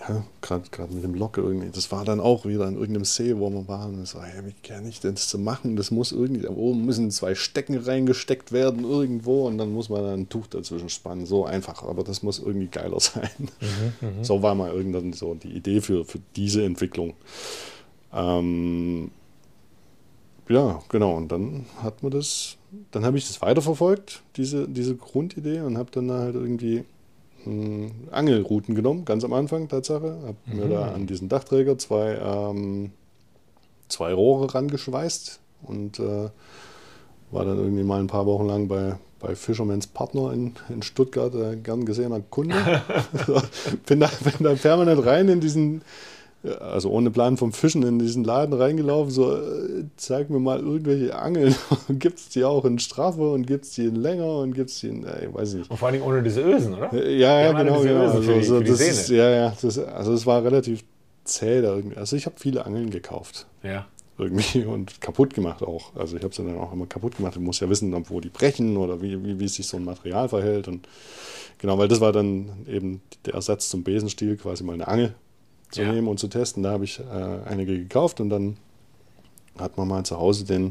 gerade mit dem Lok irgendwie, das war dann auch wieder in irgendeinem See, wo wir waren. Und so, hey, wie kann ich das zu machen? Das muss irgendwie, da oben müssen 2 Stecken reingesteckt werden irgendwo und dann muss man dann ein Tuch dazwischen spannen. So einfach, aber das muss irgendwie geiler sein. So war mal irgendwann so die Idee für diese Entwicklung. Ja, genau, und dann dann habe ich das weiterverfolgt, diese Grundidee, und habe dann halt irgendwie Angelruten genommen, ganz am Anfang, Tatsache. Habe mir da an diesen Dachträger 2 Rohre rangeschweißt und war dann irgendwie mal ein paar Wochen lang bei Fisherman's Partner in Stuttgart, gern gesehener Kunde. bin da permanent rein in diesen, also ohne Plan vom Fischen, in diesen Laden reingelaufen, so, zeig mir mal irgendwelche Angeln. Gibt es die auch in Straffe und gibt es die in länger und gibt es die in, ich weiß nicht. Und vor allem ohne diese Ösen, oder? Ja, genau. Ösen für die Sehne. Also es war relativ zäh da irgendwie. Also ich habe viele Angeln gekauft. Ja. Irgendwie und kaputt gemacht auch. Also ich habe sie dann auch immer kaputt gemacht. Ich muss ja wissen, wo die brechen oder wie sich so ein Material verhält. Und genau, weil das war dann eben der Ersatz zum Besenstiel, quasi mal eine Angel zu nehmen und zu testen. Da habe ich einige gekauft und dann hat man mal zu Hause den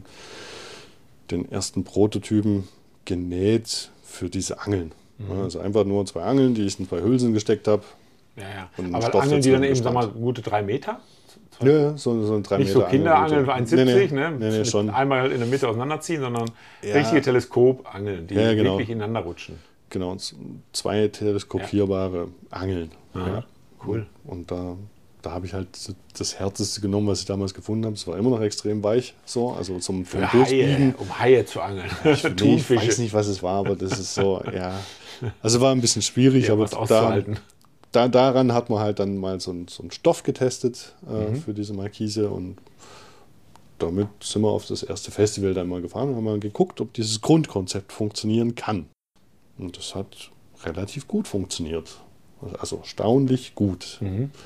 ersten Prototypen genäht für diese Angeln. Also einfach nur 2 Angeln, die ich in 2 Hülsen gesteckt habe. Ja. Und Aber Stoff Angeln, die dann eben, gespannt. sag mal, gute 3 Meter? Ja, so ein 3 Nicht Meter so Kinderangeln für 1,70, ne? Nee, schon. Einmal in der Mitte auseinanderziehen, sondern Ja. richtige Teleskopangeln, die Ja, genau. wirklich ineinander rutschen. Genau, 2 teleskopierbare Angeln. Ja, cool. Und da habe ich halt das Härteste genommen, was ich damals gefunden habe. Es war immer noch extrem weich, so, also zum Für Durchbiegen. Haie, um Haie zu angeln. Ich Thunfische. weiß nicht, was es war, aber das ist so, ja. Also war ein bisschen schwierig, Ja, aber was auszuhalten. daran hat man halt dann mal so einen Stoff getestet für diese Markise und damit sind wir auf das erste Festival dann mal gefahren und haben mal geguckt, ob dieses Grundkonzept funktionieren kann. Und das hat relativ gut funktioniert. Also erstaunlich gut.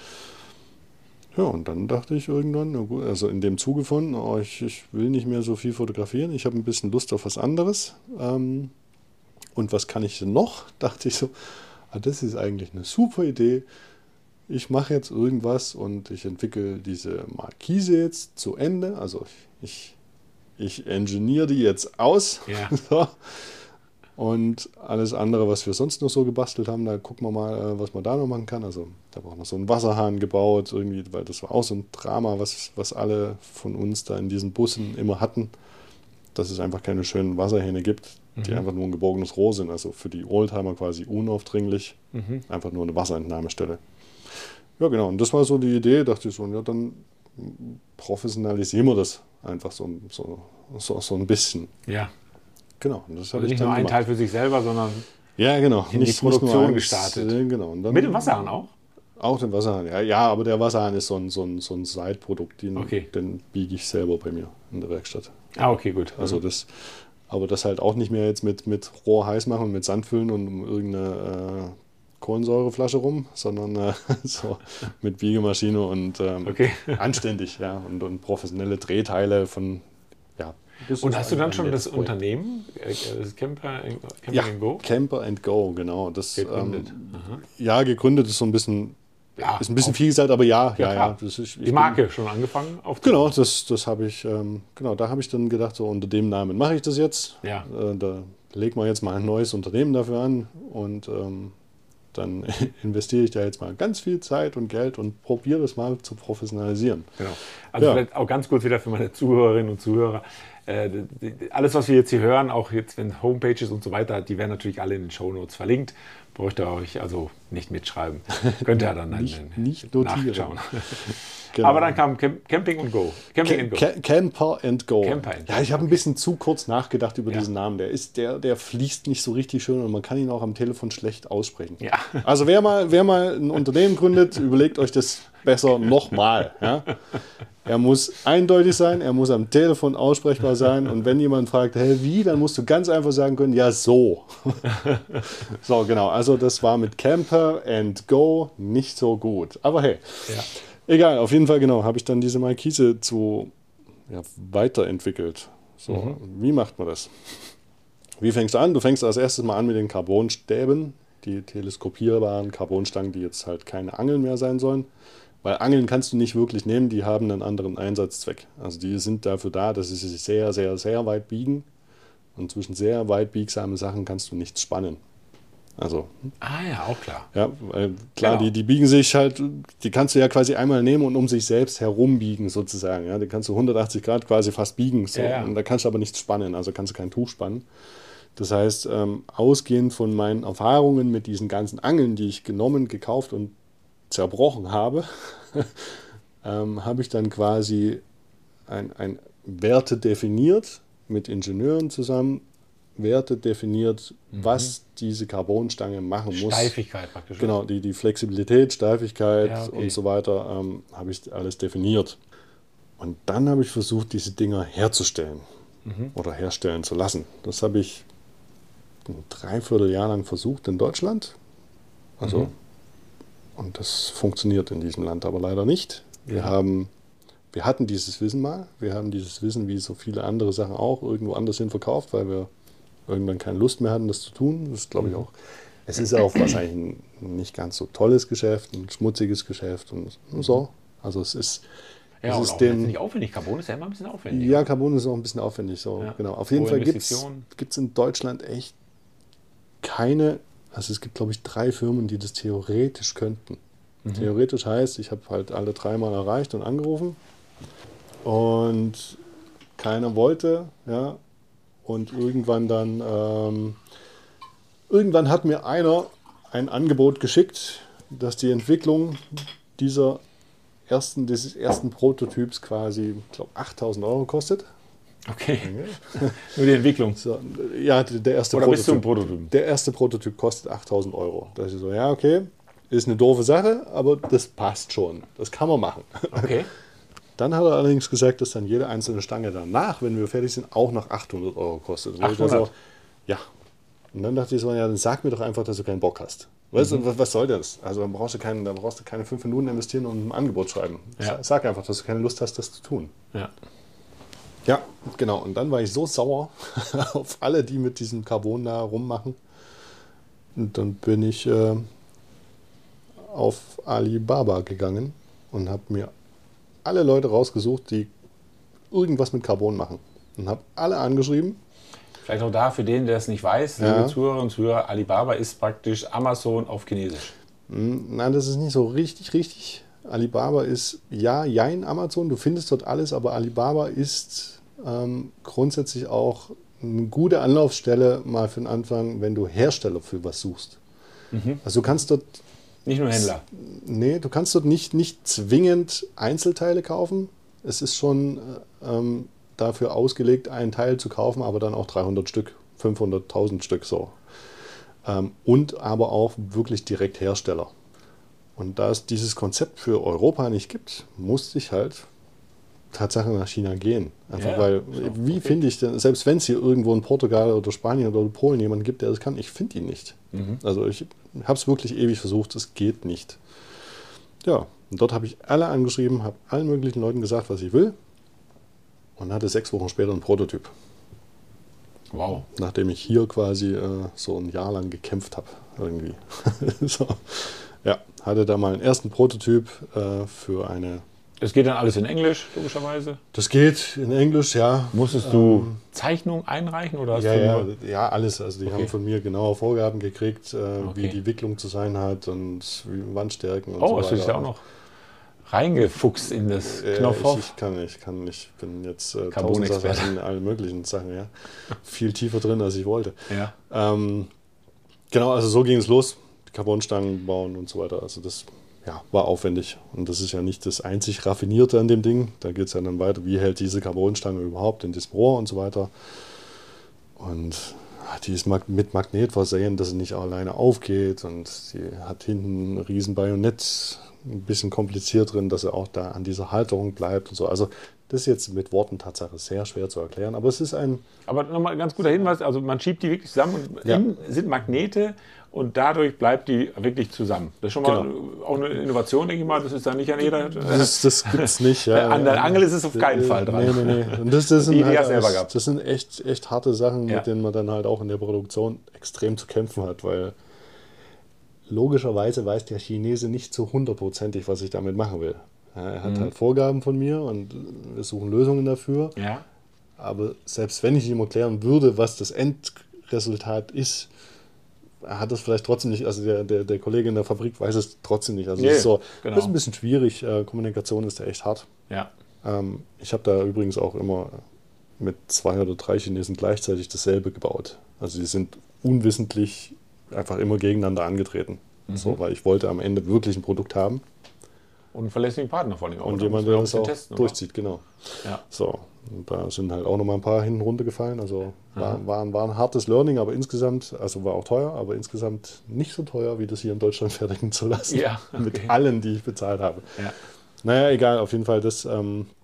Ja, und dann dachte ich irgendwann, na gut, also in dem Zuge von, ich will nicht mehr so viel fotografieren, ich habe ein bisschen Lust auf was anderes. Und was kann ich denn noch? Dachte ich so, das ist eigentlich eine super Idee. Ich mache jetzt irgendwas und ich entwickle diese Markise jetzt zu Ende. Also ich engineere die jetzt aus. Ja. So. Und alles andere, was wir sonst noch so gebastelt haben, da gucken wir mal, was man da noch machen kann. Also da war noch so ein Wasserhahn gebaut, irgendwie, weil das war auch so ein Drama, was alle von uns da in diesen Bussen immer hatten, dass es einfach keine schönen Wasserhähne gibt, die einfach nur ein gebogenes Rohr sind. Also für die Oldtimer quasi unaufdringlich, einfach nur eine Wasserentnahmestelle. Ja, genau. Und das war so die Idee, dachte ich so, ja, dann professionalisieren wir das einfach so ein bisschen. Ja. Genau. Und das habe Also ich nicht dann nur ein gemacht. Teil für sich selber, sondern Ja, genau. in die Produktion gestartet. Genau. Und dann mit dem Wasserhahn auch? Auch den Wasserhahn, ja, aber der Wasserhahn ist so ein Side-Produkt, den biege ich selber bei mir in der Werkstatt. Ah, okay, gut. Also aber das halt auch nicht mehr jetzt mit Rohr heiß machen und mit Sand füllen und um irgendeine Kohlensäureflasche rum, sondern so mit Biegemaschine und anständig, ja, und professionelle Drehteile von, ja. Und hast du dann schon das Unternehmen, das Camper Go? Camper & Go, genau. Das, Gegründet. Gegründet ist so ein bisschen, ist ein bisschen viel gesagt, aber ja. Das ist, die Marke schon angefangen aufzubauen? Genau, das habe ich, da habe ich dann gedacht, so unter dem Namen mache ich das jetzt. Ja. Da legen wir jetzt mal ein neues Unternehmen dafür an und dann investiere ich da jetzt mal ganz viel Zeit und Geld und probiere das mal zu professionalisieren. Genau. Also vielleicht auch ganz kurz wieder für meine Zuhörerinnen und Zuhörer. Alles, was wir jetzt hier hören, auch jetzt, wenn Homepages und so weiter, die werden natürlich alle in den Shownotes verlinkt. Bräucht ihr euch also nicht mitschreiben. Könnt ihr dann nicht notieren. nachschauen. Genau. Aber dann kam Camping & Go. Camper & Go. Ja, ich habe ein bisschen zu kurz nachgedacht über diesen Namen. Der fließt nicht so richtig schön und man kann ihn auch am Telefon schlecht aussprechen. Ja. Also wer mal ein Unternehmen gründet, überlegt euch das besser nochmal. Ja? Er muss eindeutig sein, er muss am Telefon aussprechbar sein und wenn jemand fragt, hey, wie, dann musst du ganz einfach sagen können, ja, so. So, genau. Also das war mit Camper & Go nicht so gut. Aber hey. Ja. Egal, auf jeden Fall, genau, habe ich dann diese Markise weiterentwickelt. So, Wie macht man das? Wie fängst du an? Du fängst als erstes mal an mit den Carbonstäben die teleskopierbaren Carbonstangen, die jetzt halt keine Angeln mehr sein sollen. Weil Angeln kannst du nicht wirklich nehmen, die haben einen anderen Einsatzzweck. Also die sind dafür da, dass sie sich sehr, sehr, sehr weit biegen. Und zwischen sehr weit biegsamen Sachen kannst du nichts spannen. Also, Ja, auch klar. ja, weil klar, Genau. die biegen sich halt, die kannst du ja quasi einmal nehmen und um sich selbst herum biegen sozusagen. Ja, die kannst du 180 Grad quasi fast biegen. So. Ja. Und da kannst du aber nichts spannen, also kannst du kein Tuch spannen. Das heißt, ausgehend von meinen Erfahrungen mit diesen ganzen Angeln, die ich genommen, gekauft und zerbrochen habe, habe ich dann quasi ein Werte definiert, mit Ingenieuren zusammen, Werte definiert, was diese Carbonstange machen muss. Steifigkeit praktisch. Genau, die Flexibilität, Steifigkeit Ja, okay. und so weiter habe ich alles definiert. Und dann habe ich versucht, diese Dinger herzustellen oder herstellen zu lassen. Das habe ich ein Dreivierteljahr lang versucht in Deutschland. Also, und das funktioniert in diesem Land aber leider nicht. Wir hatten dieses Wissen mal. Wir haben dieses Wissen, wie so viele andere Sachen auch, irgendwo anders hin verkauft, weil wir irgendwann keine Lust mehr hatten, das zu tun. Das ist, glaube ich, auch. Es ist auch wahrscheinlich ein nicht ganz so tolles Geschäft, ein schmutziges Geschäft und so. Also es ist. Ja, es und ist auch dem, nicht aufwendig. Carbon ist ja immer ein bisschen aufwendig. ja, Carbon ist auch ein bisschen aufwendig. So. Ja. Genau. Auf jeden Hohe Fall gibt Investitionen. es in Deutschland echt keine. Also es gibt, glaube ich, 3 Firmen, die das theoretisch könnten. Theoretisch heißt, ich habe halt alle 3-mal erreicht und angerufen und keiner wollte, ja. Und irgendwann hat mir einer ein Angebot geschickt, dass die Entwicklung dieses ersten Prototyps quasi, ich glaube, 8.000 Euro kostet. Okay. Nur die Entwicklung. So, ja, der erste Oder bis zum Prototyp. Prototyp. Der erste Prototyp kostet 8.000 Euro. Da ist ich so, ja, okay, ist eine doofe Sache, aber das passt schon. Das kann man machen. Okay. Dann hat er allerdings gesagt, dass dann jede einzelne Stange danach, wenn wir fertig sind, auch noch 800 Euro kostet. Und ich dann 800? so, ja. Und dann dachte ich so, ja, dann sag mir doch einfach, dass du keinen Bock hast. Weißt du, was soll das? Also dann brauchst du keine 5 Minuten investieren und ein Angebot schreiben. Ja. Sag einfach, dass du keine Lust hast, das zu tun. Ja. Ja, genau. Und dann war ich so sauer auf alle, die mit diesem Carbon da rummachen. Und dann bin ich auf Alibaba gegangen und habe mir alle Leute rausgesucht, die irgendwas mit Carbon machen. Und habe alle angeschrieben. Vielleicht auch da für den, der es nicht weiß, Ja. liebe Zuhörerinnen und Zuhörer, Alibaba ist praktisch Amazon auf Chinesisch. Nein, das ist nicht so richtig. Alibaba ist, ja, jein Amazon, du findest dort alles, aber Alibaba ist grundsätzlich auch eine gute Anlaufstelle mal für den Anfang, wenn du Hersteller für was suchst. Also du kannst dort, Nicht nur Händler. nee, du kannst dort nicht zwingend Einzelteile kaufen. Es ist schon dafür ausgelegt, einen Teil zu kaufen, aber dann auch 300 Stück, 500.000 Stück so. Und aber auch wirklich direkt Hersteller. Und da es dieses Konzept für Europa nicht gibt, musste ich halt Tatsache nach China gehen. Einfach Ja, weil, so, wie okay. finde ich denn, selbst wenn es hier irgendwo in Portugal oder Spanien oder Polen jemanden gibt, der das kann, ich finde ihn nicht. Also ich habe es wirklich ewig versucht, es geht nicht. Ja, und dort habe ich alle angeschrieben, habe allen möglichen Leuten gesagt, was ich will und hatte 6 Wochen später einen Prototyp. Wow. Nachdem ich hier quasi so ein Jahr lang gekämpft habe, irgendwie. So. Ja, hatte da mal einen ersten Prototyp für eine. Das geht dann alles in Englisch, logischerweise. Das geht in Englisch, ja. Musstest du Zeichnung einreichen oder hast Ja, du ja, nur... ja, alles. Also die Okay. haben von mir genaue Vorgaben gekriegt, wie Okay. die Wicklung zu sein hat und wie Wandstärken und Oh, so hast weiter. du dich da auch noch reingefuchst in das Ich Knopfhoff? kann nicht. Ich bin jetzt Carbon-Experte. Sachen in allen möglichen Sachen, ja. Viel tiefer drin, als ich wollte. Ja. Genau, also so ging es los. Die Carbonstangen bauen und so weiter. Also das war aufwendig. Und das ist ja nicht das einzig Raffinierte an dem Ding. Da geht es ja dann weiter, wie hält diese Carbonstange überhaupt in das Rohr und so weiter. Und die ist mit Magnet versehen, dass sie nicht alleine aufgeht. Und sie hat hinten ein riesen Bajonett, ein bisschen kompliziert drin, dass sie auch da an dieser Halterung bleibt und so. Also das ist jetzt mit Worten Tatsache sehr schwer zu erklären. Aber es ist ein... Aber nochmal ein ganz guter Hinweis, also man schiebt die wirklich zusammen und Ja. innen sind Magnete und dadurch bleibt die wirklich zusammen. Das ist schon mal auch eine Innovation, denke ich mal. Das ist dann nicht an jeder... Das gibt es nicht. Ja. An der Angel ist es auf keinen Fall dran. Nee. Und das sind, Die halt hast du selber gehabt. das sind echt harte Sachen, Ja. mit denen man dann halt auch in der Produktion extrem zu kämpfen hat, weil logischerweise weiß der Chinese nicht so hundertprozentig, was ich damit machen will. Ja, er hat halt Vorgaben von mir und wir suchen Lösungen dafür. Ja. Aber selbst wenn ich ihm erklären würde, was das Endresultat ist, hat das vielleicht trotzdem nicht, also der Kollege in der Fabrik weiß es trotzdem nicht. Also Nee, es ist so, genau. das ist ein bisschen schwierig. Kommunikation ist da echt hart. Ja. Ich habe da übrigens auch immer mit 2 oder 3 Chinesen gleichzeitig dasselbe gebaut. Also die sind unwissentlich einfach immer gegeneinander angetreten. So, weil ich wollte am Ende wirklich ein Produkt haben. Und einen verlässlichen Partner vor allem. Und jemand, der das auch durchzieht, genau. Ja. So, und da sind halt auch nochmal ein paar hinten runtergefallen. Also war ein hartes Learning, aber insgesamt, also war auch teuer, aber insgesamt nicht so teuer, wie das hier in Deutschland fertigen zu lassen. Ja, okay. Mit allen, die ich bezahlt habe. Ja. Naja, egal, auf jeden Fall, das war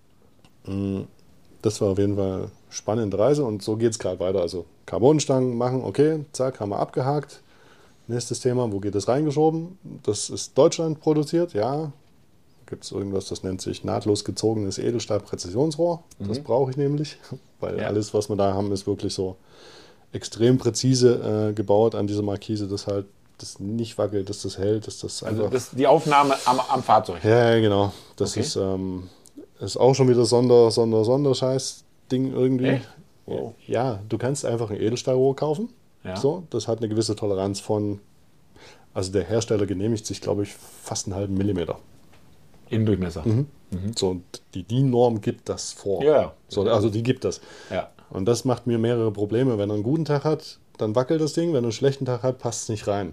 auf jeden Fall eine spannende Reise und so geht es gerade weiter. Also Carbonstangen machen, okay, zack, haben wir abgehakt. Nächstes Thema, wo geht es reingeschoben? Das ist Deutschland produziert, ja. Gibt es irgendwas, das nennt sich nahtlos gezogenes Edelstahl-Präzisionsrohr. Das brauche ich nämlich, weil alles, was wir da haben, ist wirklich so extrem präzise gebaut an dieser Markise, dass halt das nicht wackelt, dass das hält, dass das einfach... Also das die Aufnahme am Fahrzeug. Ja, genau. Das Okay. ist auch schon wieder Sonderscheiß-Ding irgendwie. Echt? Wow. Ja, du kannst einfach ein Edelstahlrohr kaufen. Ja. So, das hat eine gewisse Toleranz von, also der Hersteller genehmigt sich, glaube ich, fast einen halben Millimeter. Innendurchmesser. So, die DIN-Norm gibt das vor. Ja. So, also die gibt das. Ja. Und das macht mir mehrere Probleme. Wenn er einen guten Tag hat, dann wackelt das Ding. Wenn er einen schlechten Tag hat, passt es nicht rein.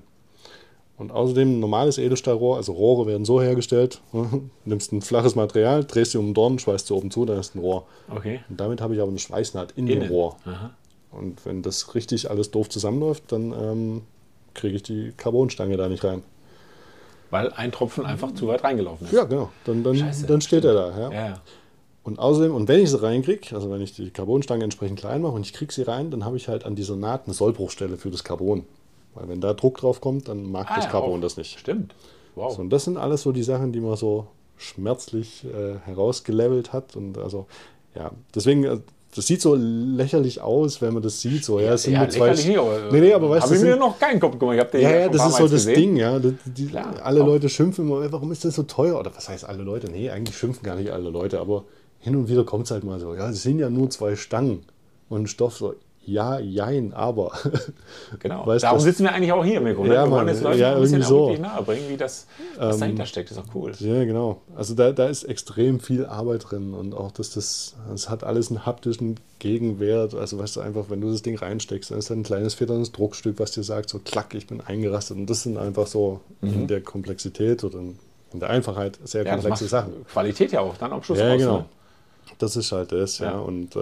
Und außerdem ein normales Edelstahlrohr, also Rohre werden so hergestellt, nimmst ein flaches Material, drehst sie um den Dorn, schweißt sie oben zu, dann ist ein Rohr. Okay. Und damit habe ich aber eine Schweißnaht in dem Innen. Rohr. Aha. Und wenn das richtig alles doof zusammenläuft, dann kriege ich die Carbonstange da nicht rein. Weil ein Tropfen einfach zu weit reingelaufen ist. Ja, genau. Dann Scheiße. steht er da. Ja. Ja. Und außerdem, und wenn ich sie reinkriege, also wenn ich die Carbonstange entsprechend klein mache und ich kriege sie rein, dann habe ich halt an dieser Naht eine Sollbruchstelle für das Carbon. Weil wenn da Druck drauf kommt, dann mag das Carbon auch. das nicht. Stimmt. Wow. So, und das sind alles so die Sachen, die man so schmerzlich herausgelevelt hat. Und also, ja, deswegen, das sieht so lächerlich aus, wenn man das sieht. So, ja, es sind nur zwei. lächerlich nicht, aber, Nee, aber weißt habe du, ich mir noch keinen Kopf gemacht. Ich habe den ja, schon ein das paar ist Mal so jetzt das gesehen. Ding, ja. Klar, Alle auch. Leute schimpfen immer, warum ist das so teuer? Oder was heißt alle Leute? Nee, eigentlich schimpfen gar nicht alle Leute, aber hin und wieder kommt es halt mal so, ja, es sind ja nur 2 Stangen und Stoff so, ja, jein, aber. Genau. Weißt Darum das- sitzen wir eigentlich auch hier, Mirko. Ne? Ja, wir wollen Mann, jetzt Leuten ja, ein bisschen irgendwie so. auch wirklich nahe bringen, wie das, was dahinter steckt. Das ist auch cool. Ja, genau. Also da ist extrem viel Arbeit drin und auch, das hat alles einen haptischen Gegenwert. Also weißt du einfach, wenn du das Ding reinsteckst, dann ist da ein kleines federndes Druckstück, was dir sagt, so klack, ich bin eingerastet. Und das sind einfach so in der Komplexität oder in der Einfachheit sehr Ja, das komplexe macht Sachen. Qualität ja auch dann am Schluss Ja, aus. genau. Ne? Das ist halt das, ja. Ja. Und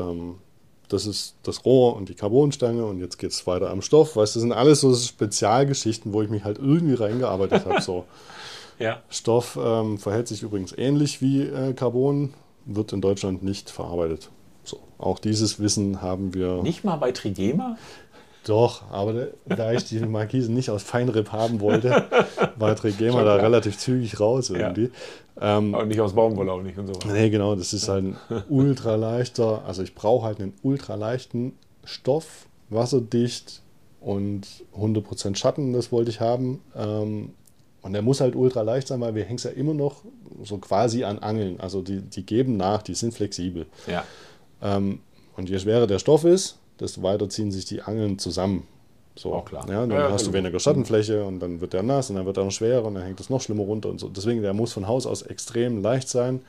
das ist das Rohr und die Carbonstange und jetzt geht es weiter am Stoff. Weißt du, das sind alles so Spezialgeschichten, wo ich mich halt irgendwie reingearbeitet habe. So. Ja. Stoff verhält sich übrigens ähnlich wie Carbon, wird in Deutschland nicht verarbeitet. So. Auch dieses Wissen haben wir. Nicht mal bei Trigema? Doch, aber da ich die Markisen nicht aus Feinripp haben wollte, war Trigema da relativ zügig raus irgendwie. Aber nicht aus Baumwolle auch nicht und so weiter. Nee, genau, das ist halt ein ultraleichter, also ich brauche halt einen ultraleichten Stoff, wasserdicht und 100% Schatten, das wollte ich haben. Und der muss halt ultraleicht sein, weil wir hängen es ja immer noch so quasi an Angeln. Also die geben nach, die sind flexibel. Ja. Und je schwerer der Stoff ist, desto weiter ziehen sich die Angeln zusammen. So, Auch klar. Ja, dann Ja, hast du gut. weniger Schattenfläche und dann wird der nass und dann wird er noch schwerer und dann hängt es noch schlimmer runter und so. Deswegen, der muss von Haus aus extrem leicht sein.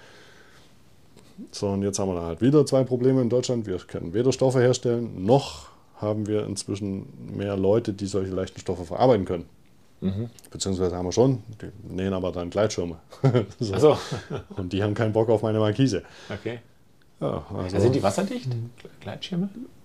So, und jetzt haben wir da halt wieder 2 Probleme in Deutschland. Wir können weder Stoffe herstellen, noch haben wir inzwischen mehr Leute, die solche leichten Stoffe verarbeiten können. Beziehungsweise haben wir schon, die nähen aber dann Gleitschirme. So. Achso. Und die haben keinen Bock auf meine Markise. Okay. Ja, also, Sind die wasserdicht? Gleitschirme?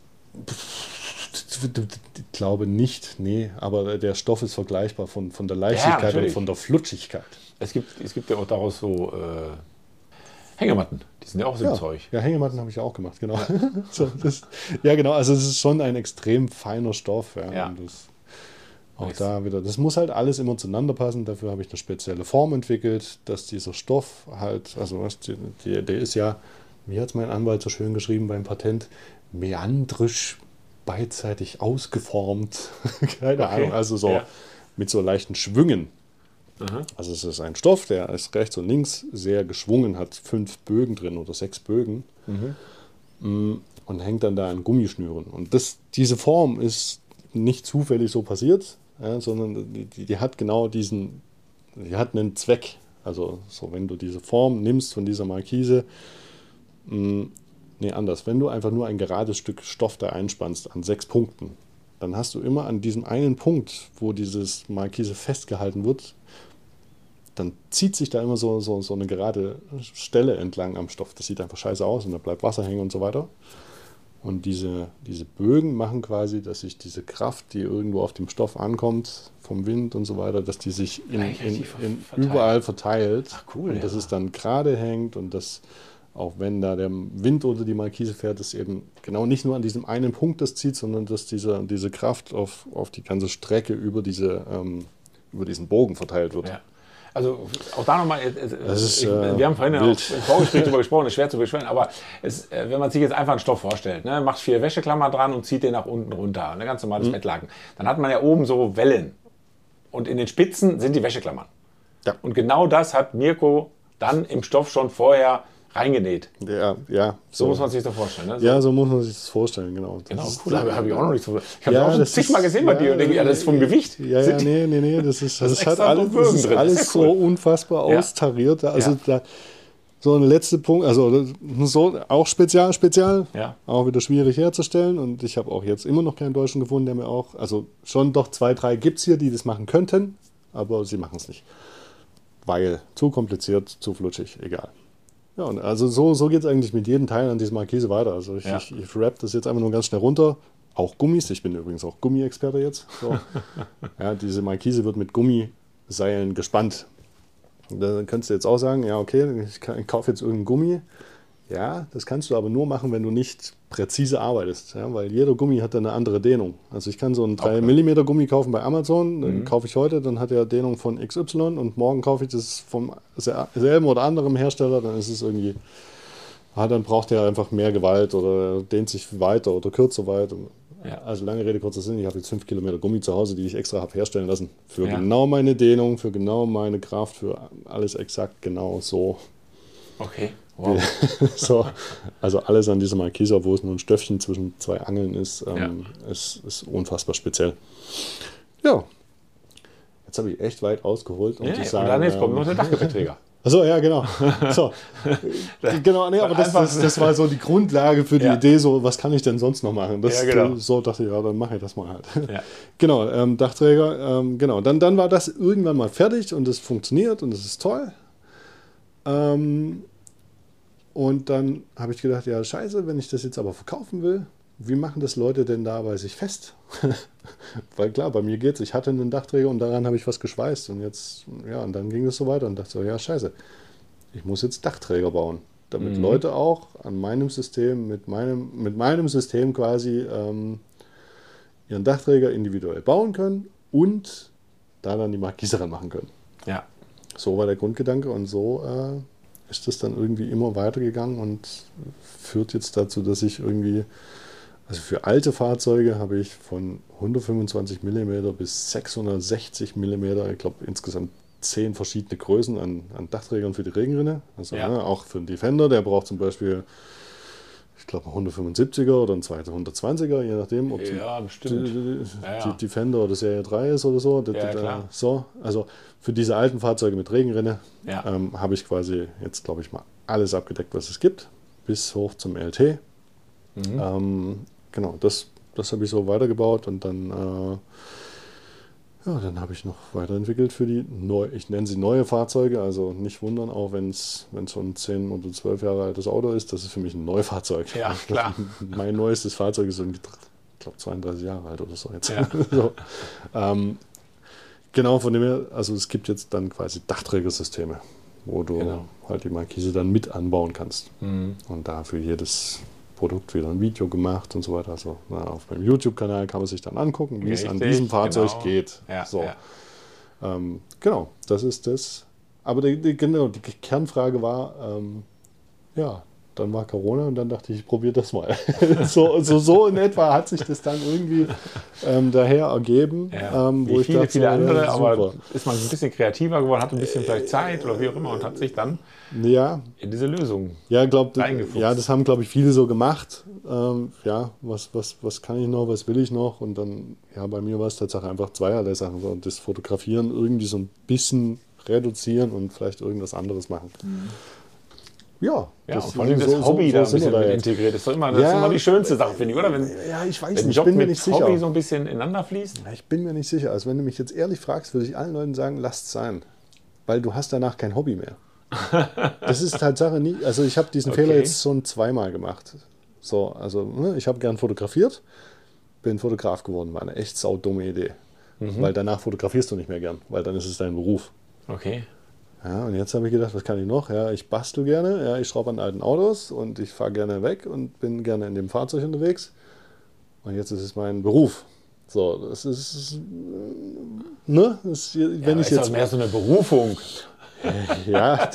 ich glaube nicht, nee, aber der Stoff ist vergleichbar von der Leichtigkeit und natürlich. von der Flutschigkeit. Es gibt ja auch daraus so Hängematten. Die sind ja auch so ein Zeug. Ja, Hängematten habe ich auch gemacht, genau. So, ja, genau, also es ist schon ein extrem feiner Stoff. Ja, Ja. und auch Nice. da wieder, das muss halt alles immer zueinander passen. Dafür habe ich eine spezielle Form entwickelt, dass dieser Stoff halt, also was, der ist ja, wie hat es mein Anwalt so schön geschrieben beim Patent, meandrisch beidseitig ausgeformt. Keine Ahnung, also so. Ja. mit so leichten Schwüngen. Aha. Also es ist ein Stoff, der ist rechts und links sehr geschwungen, hat 5 Bögen drin oder 6 Bögen und hängt dann da an Gummischnüren. Und diese Form ist nicht zufällig so passiert, ja, sondern die hat genau die hat einen Zweck. Also so, wenn du diese Form nimmst von dieser Markise, anders. Wenn du einfach nur ein gerades Stück Stoff da einspannst an 6 Punkten, dann hast du immer an diesem einen Punkt, wo dieses Markise festgehalten wird, dann zieht sich da immer so eine gerade Stelle entlang am Stoff. Das sieht einfach scheiße aus und da bleibt Wasser hängen und so weiter. Und diese Bögen machen quasi, dass sich diese Kraft, die irgendwo auf dem Stoff ankommt, vom Wind und so weiter, dass die sich überall verteilt. Ach, cool, und dass es dann gerade hängt und dass, auch wenn da der Wind unter die Markise fährt, es eben genau nicht nur an diesem einen Punkt das zieht, sondern dass diese Kraft auf die ganze Strecke über diesen Bogen verteilt wird. Ja. Also auch da nochmal, wir haben vorhin wild. im Vorgespräch darüber gesprochen, ist schwer zu beschweren, aber wenn man sich jetzt einfach einen Stoff vorstellt, ne, macht 4 Wäscheklammern dran und zieht den nach unten runter, ein ganz normales Bettlaken, dann hat man ja oben so Wellen und in den Spitzen sind die Wäscheklammern. Ja. Und genau das hat Mirko dann im Stoff schon vorher reingenäht. Ja. So muss man sich das vorstellen. Ne? So. Ja, so muss man sich das vorstellen, genau. Genau, cool, habe ich auch noch nicht so. Ich habe das auch schon zigmal gesehen bei dir und denke, das ist vom Gewicht. Nee, das hat alles, das ist drin. alles Das ist cool. so unfassbar austariert. Also so ein letzter Punkt, also so auch spezial, auch wieder schwierig herzustellen. Und ich habe auch jetzt immer noch keinen Deutschen gefunden, der mir auch, also schon doch 2, 3 gibt es hier, die das machen könnten, aber sie machen es nicht. Weil zu kompliziert, zu flutschig, egal. Ja, und also so geht es eigentlich mit jedem Teil an dieser Markise weiter. Also ich wrap das jetzt einfach nur ganz schnell runter. Auch Gummis, ich bin übrigens auch Gummi-Experte jetzt. So. Ja, diese Markise wird mit Gummiseilen gespannt. Da könntest du jetzt auch sagen, ja okay, ich kaufe jetzt irgendeinen Gummi. Ja, das kannst du aber nur machen, wenn du nicht präzise arbeitest. Ja, weil jeder Gummi hat eine andere Dehnung. Also ich kann so einen 3 mm Gummi kaufen bei Amazon, den kaufe ich heute, dann hat er Dehnung von XY und morgen kaufe ich das vom selben oder anderen Hersteller, dann ist es irgendwie, dann braucht er einfach mehr Gewalt oder dehnt sich weiter oder kürzer weit. Ja. Also lange Rede, kurzer Sinn, ich habe jetzt 5 Kilometer Gummi zu Hause, die ich extra habe herstellen lassen. Für genau meine Dehnung, für genau meine Kraft, für alles exakt genau so. Okay. Wow. So, also alles an dieser Markise, wo es nur ein Stöffchen zwischen 2 Angeln ist, ist unfassbar speziell. Ja, jetzt habe ich echt weit ausgeholt. Und dann jetzt kommt noch der Dachgepäckträger. Achso, ja, genau. So. Genau, nee, aber das war so die Grundlage für die Idee, so, was kann ich denn sonst noch machen? So dachte ich, dann mache ich das mal halt. Ja. Genau, Dachträger, genau. Dann war das irgendwann mal fertig und es funktioniert und es ist toll. Und dann habe ich gedacht, ja scheiße, wenn ich das jetzt aber verkaufen will, wie machen das Leute denn da bei sich fest? Weil klar, bei mir geht's, ich hatte einen Dachträger und daran habe ich was geschweißt und jetzt, und dann ging das so weiter und dachte so, ja scheiße, ich muss jetzt Dachträger bauen, damit Leute auch an meinem System, mit meinem System quasi ihren Dachträger individuell bauen können und da dann die Markise ranmachen können. Ja. So war der Grundgedanke und so ist das dann irgendwie immer weitergegangen und führt jetzt dazu, dass ich irgendwie, also für alte Fahrzeuge habe ich von 125 mm bis 660 mm, ich glaube insgesamt 10 verschiedene Größen an Dachträgern für die Regenrinne. Also auch für einen Defender, der braucht zum Beispiel, ich glaube, 175er oder ein 220er, je nachdem, ob die Defender oder Serie 3 ist oder so. So. Also für diese alten Fahrzeuge mit Regenrinne habe ich quasi jetzt, glaube ich, mal alles abgedeckt, was es gibt, bis hoch zum LT. Genau, das habe ich so weitergebaut und dann dann habe ich noch weiterentwickelt für die ich nenne sie neue Fahrzeuge, also nicht wundern, auch wenn es schon 10 oder 12 Jahre altes Auto ist, das ist für mich ein Neufahrzeug. Ja, klar. Mein neuestes Fahrzeug ist irgendwie, ich glaube, 32 Jahre alt oder so jetzt. Ja. So. Genau, von dem her, also es gibt jetzt dann quasi Dachträgersysteme, wo du halt die Markise dann mit anbauen kannst. Und da für jedes Produkt wieder ein Video gemacht und so weiter. Also auf meinem YouTube-Kanal kann man sich dann angucken, wie es an diesem Fahrzeug geht. Ja, so. Genau, das ist das. Aber die Kernfrage war, dann war Corona und dann dachte ich probiere das mal. so in etwa hat sich das dann irgendwie daher ergeben. Ja. Wo ich dachte, viele andere, ja, aber ist man ein bisschen kreativer geworden, hat ein bisschen vielleicht Zeit oder wie auch immer und hat sich dann in diese Lösung reingefuchst. Ja, das haben, glaube ich, viele so gemacht. Was kann ich noch, was will ich noch? Und dann, bei mir war es tatsächlich einfach zweierlei Sachen. So, das Fotografieren irgendwie so ein bisschen reduzieren und vielleicht irgendwas anderes machen. Ja, und vor allem das Hobby da ein bisschen mit integriert. Das ist immer die schönste Sache, finde ich, oder? Ich weiß nicht, ich bin mir nicht sicher. Hobby so ein bisschen ineinander fließt. Ja, ich bin mir nicht sicher. Also wenn du mich jetzt ehrlich fragst, würde ich allen Leuten sagen, lasst es sein. Weil du hast danach kein Hobby mehr. Das ist Tatsache nie. Also ich habe diesen Fehler jetzt schon zweimal gemacht. So, also ich habe gern fotografiert, bin Fotograf geworden, war eine echt saudumme Idee. Weil danach fotografierst du nicht mehr gern, weil dann ist es dein Beruf. Okay. Ja, und jetzt habe ich gedacht, was kann ich noch? Ja, ich bastel gerne, ja, ich schraube an alten Autos und ich fahre gerne weg und bin gerne in dem Fahrzeug unterwegs. Und jetzt ist es mein Beruf. So, das ist, wenn ich jetzt mehr so eine Berufung. Ja,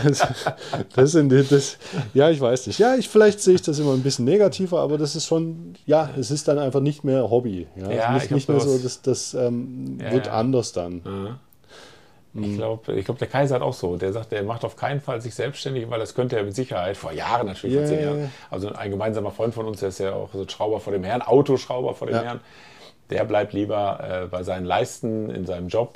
ich weiß nicht. Ja, vielleicht sehe ich das immer ein bisschen negativer, aber das ist schon, es ist dann einfach nicht mehr Hobby. Ja, nicht mehr so, das wird anders dann. Ich glaube, der Kaiser hat auch so. Der sagt, er macht auf keinen Fall sich selbstständig, weil das könnte er mit Sicherheit vor Jahren natürlich, vor 10 Jahren. Also ein gemeinsamer Freund von uns, der ist ja auch so Schrauber vor dem Herrn, Autoschrauber vor dem Herrn. Der bleibt lieber bei seinen Leisten in seinem Job.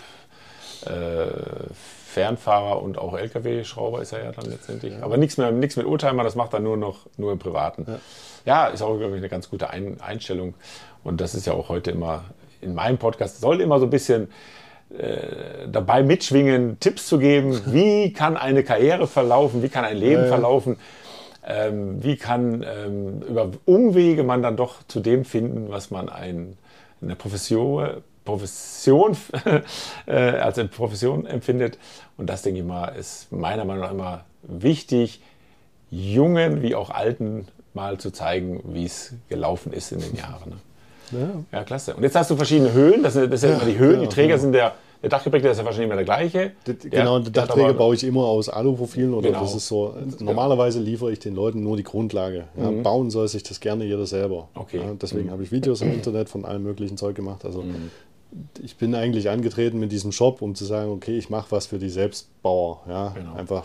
Fernfahrer und auch LKW-Schrauber ist er ja dann letztendlich. Aber nichts mit Oldtimer, das macht er nur im Privaten. Ja, ist auch, glaube ich, eine ganz gute Einstellung. Und das ist ja auch heute immer in meinem Podcast, soll immer so ein bisschen dabei mitschwingen, Tipps zu geben, wie kann eine Karriere verlaufen, wie kann ein Leben verlaufen, wie kann über Umwege man dann doch zu dem finden, was man eine Profession als eine Profession empfindet. Und das, denke ich mal, ist meiner Meinung nach immer wichtig, Jungen wie auch Alten mal zu zeigen, wie es gelaufen ist in den Jahren. Ja, klasse. Und jetzt hast du verschiedene Höhen. Das sind ja immer die Höhen. Die Träger sind der Dachgeprägte ist ja wahrscheinlich immer der gleiche. Genau, den Dachträger baue ich immer aus Aluprofilen. Oder das ist so. Normalerweise liefere ich den Leuten nur die Grundlage. Ja, bauen soll sich das gerne jeder selber. Okay. Ja, deswegen habe ich Videos im Internet von allem möglichen Zeug gemacht. Also ich bin eigentlich angetreten mit diesem Shop, um zu sagen, okay, ich mache was für die Selbstbauer. Ja? Einfach,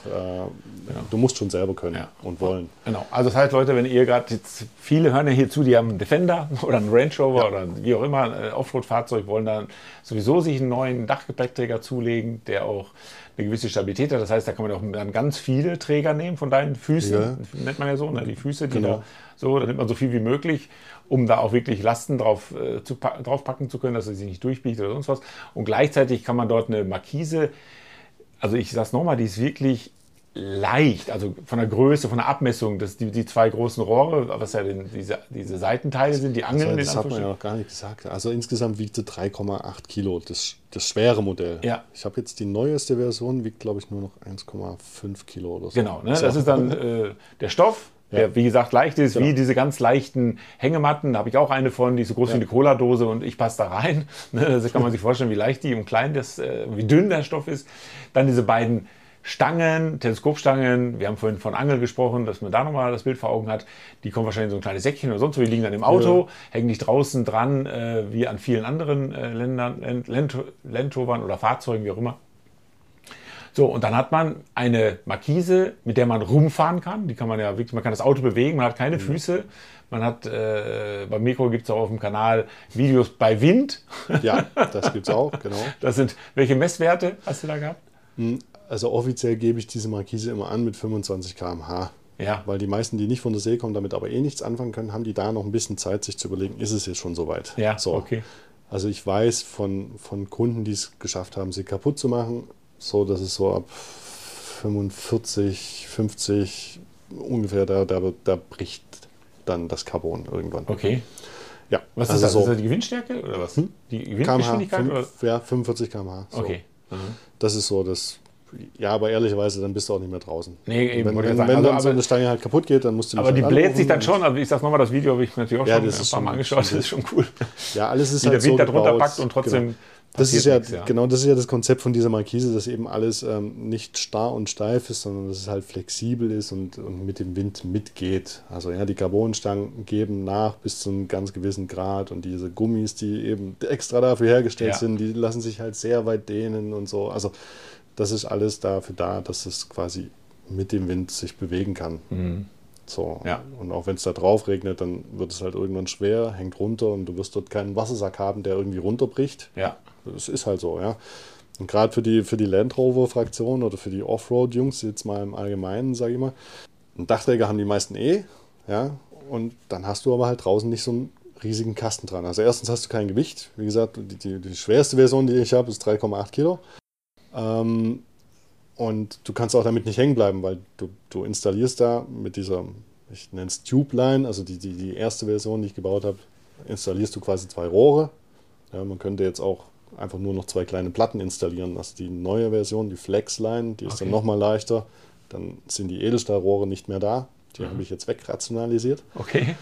du musst schon selber können und wollen. Genau. Also das heißt, Leute, wenn ihr gerade jetzt, viele hören ja hier zu, die haben einen Defender oder einen Range Rover oder wie auch immer, ein Offroad-Fahrzeug, wollen dann sowieso sich einen neuen Dachgepäckträger zulegen, der auch eine gewisse Stabilität hat. Das heißt, da kann man auch dann ganz viele Träger nehmen von deinen Füßen, nennt man ja so, ne? Die Füße, die da nimmt man so viel wie möglich, um da auch wirklich Lasten draufpacken zu können, dass sie sich nicht durchbiegt oder sonst was. Und gleichzeitig kann man dort eine Markise, also ich sage es nochmal, die ist wirklich leicht, also von der Größe, von der Abmessung, die zwei großen Rohre, was ja diese Seitenteile sind, die Angeln. Das hat man ja noch gar nicht gesagt. Also insgesamt wiegt sie 3,8 Kilo, das schwere Modell. Ja. Ich habe jetzt die neueste Version, wiegt glaube ich nur noch 1,5 Kilo oder so. Genau, ne? Das ist dann der Stoff. Der, wie gesagt, leicht ist, wie diese ganz leichten Hängematten. Da habe ich auch eine von, die ist so groß wie eine Cola-Dose und ich passe da rein. Das kann man sich vorstellen, wie leicht die und klein wie dünn der Stoff ist. Dann diese beiden Stangen, Teleskopstangen. Wir haben vorhin von Angel gesprochen, dass man da nochmal das Bild vor Augen hat. Die kommen wahrscheinlich in so ein kleines Säckchen oder sonst wo. Die liegen dann im Auto, hängen nicht draußen dran, wie an vielen anderen Landrovern oder Fahrzeugen, wie auch immer. So, und dann hat man eine Markise, mit der man rumfahren kann. Die kann man ja wirklich, man kann das Auto bewegen, man hat keine Füße. Man hat, beim Mikro gibt es auch auf dem Kanal Videos bei Wind. Ja, das gibt es auch, genau. Das sind, welche Messwerte hast du da gehabt? Also offiziell gebe ich diese Markise immer an mit 25 km/h. Ja. Weil die meisten, die nicht von der See kommen, damit aber nichts anfangen können, haben die da noch ein bisschen Zeit, sich zu überlegen, ist es jetzt schon soweit? Ja, so. Okay. Also ich weiß von Kunden, die es geschafft haben, sie kaputt zu machen, so dass es so ab 45, 50 ungefähr, da bricht dann das Carbon irgendwann. Okay. Ja. Was ist das? Ist das die Windstärke oder was? Die Windgeschwindigkeit? Ja, 45 km/h. So. Okay. Das ist so das. Ja, aber ehrlicherweise, dann bist du auch nicht mehr draußen. Nee, eben. Wenn dann so eine Stange halt kaputt geht, dann musst du aber die bläht sich dann schon. Also ich sag nochmal, das Video habe ich mir natürlich auch schon ein paar Mal angeschaut. Das ist schon cool. Ja, alles ist wie halt der Wind so da drunter gebaut. packt und trotzdem Das ist ja, genau, das ist ja das Konzept von dieser Markise, dass eben alles nicht starr und steif ist, sondern dass es halt flexibel ist und mit dem Wind mitgeht. Also ja, die Carbonstangen geben nach bis zu einem ganz gewissen Grad und diese Gummis, die eben extra dafür hergestellt sind, die lassen sich halt sehr weit dehnen und so. Also das ist alles dafür da, dass es quasi mit dem Wind sich bewegen kann. Mhm. So. Ja. Und auch wenn es da drauf regnet, dann wird es halt irgendwann schwer, hängt runter und du wirst dort keinen Wassersack haben, der irgendwie runterbricht. Ja. Das ist halt so, ja. Und gerade für die Land Rover-Fraktion oder für die Offroad-Jungs, jetzt mal im Allgemeinen, sage ich mal, einen Dachträger haben die meisten ja. Und dann hast du aber halt draußen nicht so einen riesigen Kasten dran. Also erstens hast du kein Gewicht. Wie gesagt, die schwerste Version, die ich habe, ist 3,8 Kilo. Und du kannst auch damit nicht hängen bleiben, weil du installierst da mit dieser, ich nenne es Tube-Line, also die erste Version, die ich gebaut habe, installierst du quasi 2 Rohre. Ja, man könnte jetzt auch einfach nur noch 2 kleine Platten installieren. Also die neue Version, die Flex-Line, die ist dann nochmal leichter. Dann sind die Edelstahlrohre nicht mehr da. Die habe ich jetzt wegrationalisiert. Okay.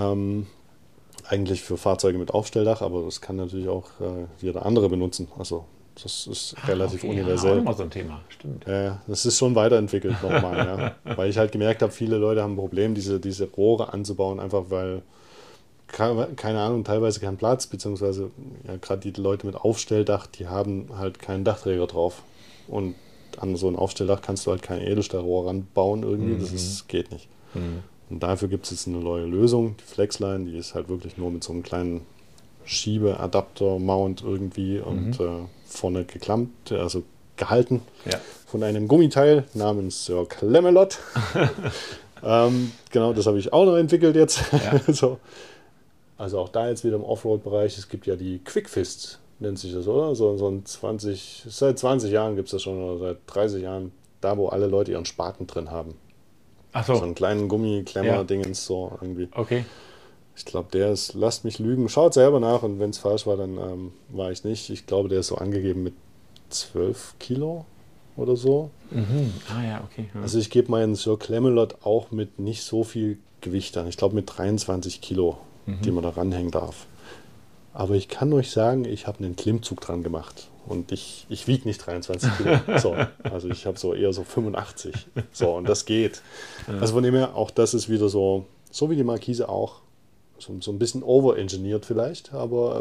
Eigentlich für Fahrzeuge mit Aufstelldach, aber das kann natürlich auch jeder andere benutzen. Also das ist relativ universell. Ja, auch nochmal so ein Thema, stimmt. Das ist schon weiterentwickelt nochmal, ja. Weil ich halt gemerkt habe, viele Leute haben ein Problem, diese Rohre anzubauen, einfach weil, keine Ahnung, teilweise kein Platz, beziehungsweise ja, gerade die Leute mit Aufstelldach, die haben halt keinen Dachträger drauf. Und an so ein Aufstelldach kannst du halt kein Edelstahlrohr ranbauen irgendwie, das geht nicht. Mhm. Und dafür gibt es jetzt eine neue Lösung, die Flexline, die ist halt wirklich nur mit so einem kleinen Schiebeadapter-Mount irgendwie und vorne geklammt, also gehalten von einem Gummiteil namens Sir Camelot. Genau, das habe ich auch noch entwickelt jetzt. Ja. So. Also auch da jetzt wieder im Offroad-Bereich, es gibt ja die Quickfist, nennt sich das, oder? So ein seit 20 Jahren gibt es das schon, oder seit 30 Jahren, da wo alle Leute ihren Spaten drin haben. Ach so. So einen kleinen Gummiklemmer-Dingens so irgendwie. Okay. Ich glaube, der ist, lasst mich lügen, schaut selber nach und wenn es falsch war, dann war ich nicht. Ich glaube, der ist so angegeben mit 12 Kilo oder so. Mhm. Ah ja, okay. Ja. Also ich gebe meinen Sir Camelot auch mit nicht so viel Gewicht an. Ich glaube mit 23 Kilo, die man da ranhängen darf. Aber ich kann euch sagen, ich habe einen Klimmzug dran gemacht. Und ich wiege nicht 23 Kilo. So, also ich habe so eher so 85. So, und das geht. Also von dem her, auch das ist wieder so wie die Markise auch. So ein bisschen overengineert vielleicht, aber,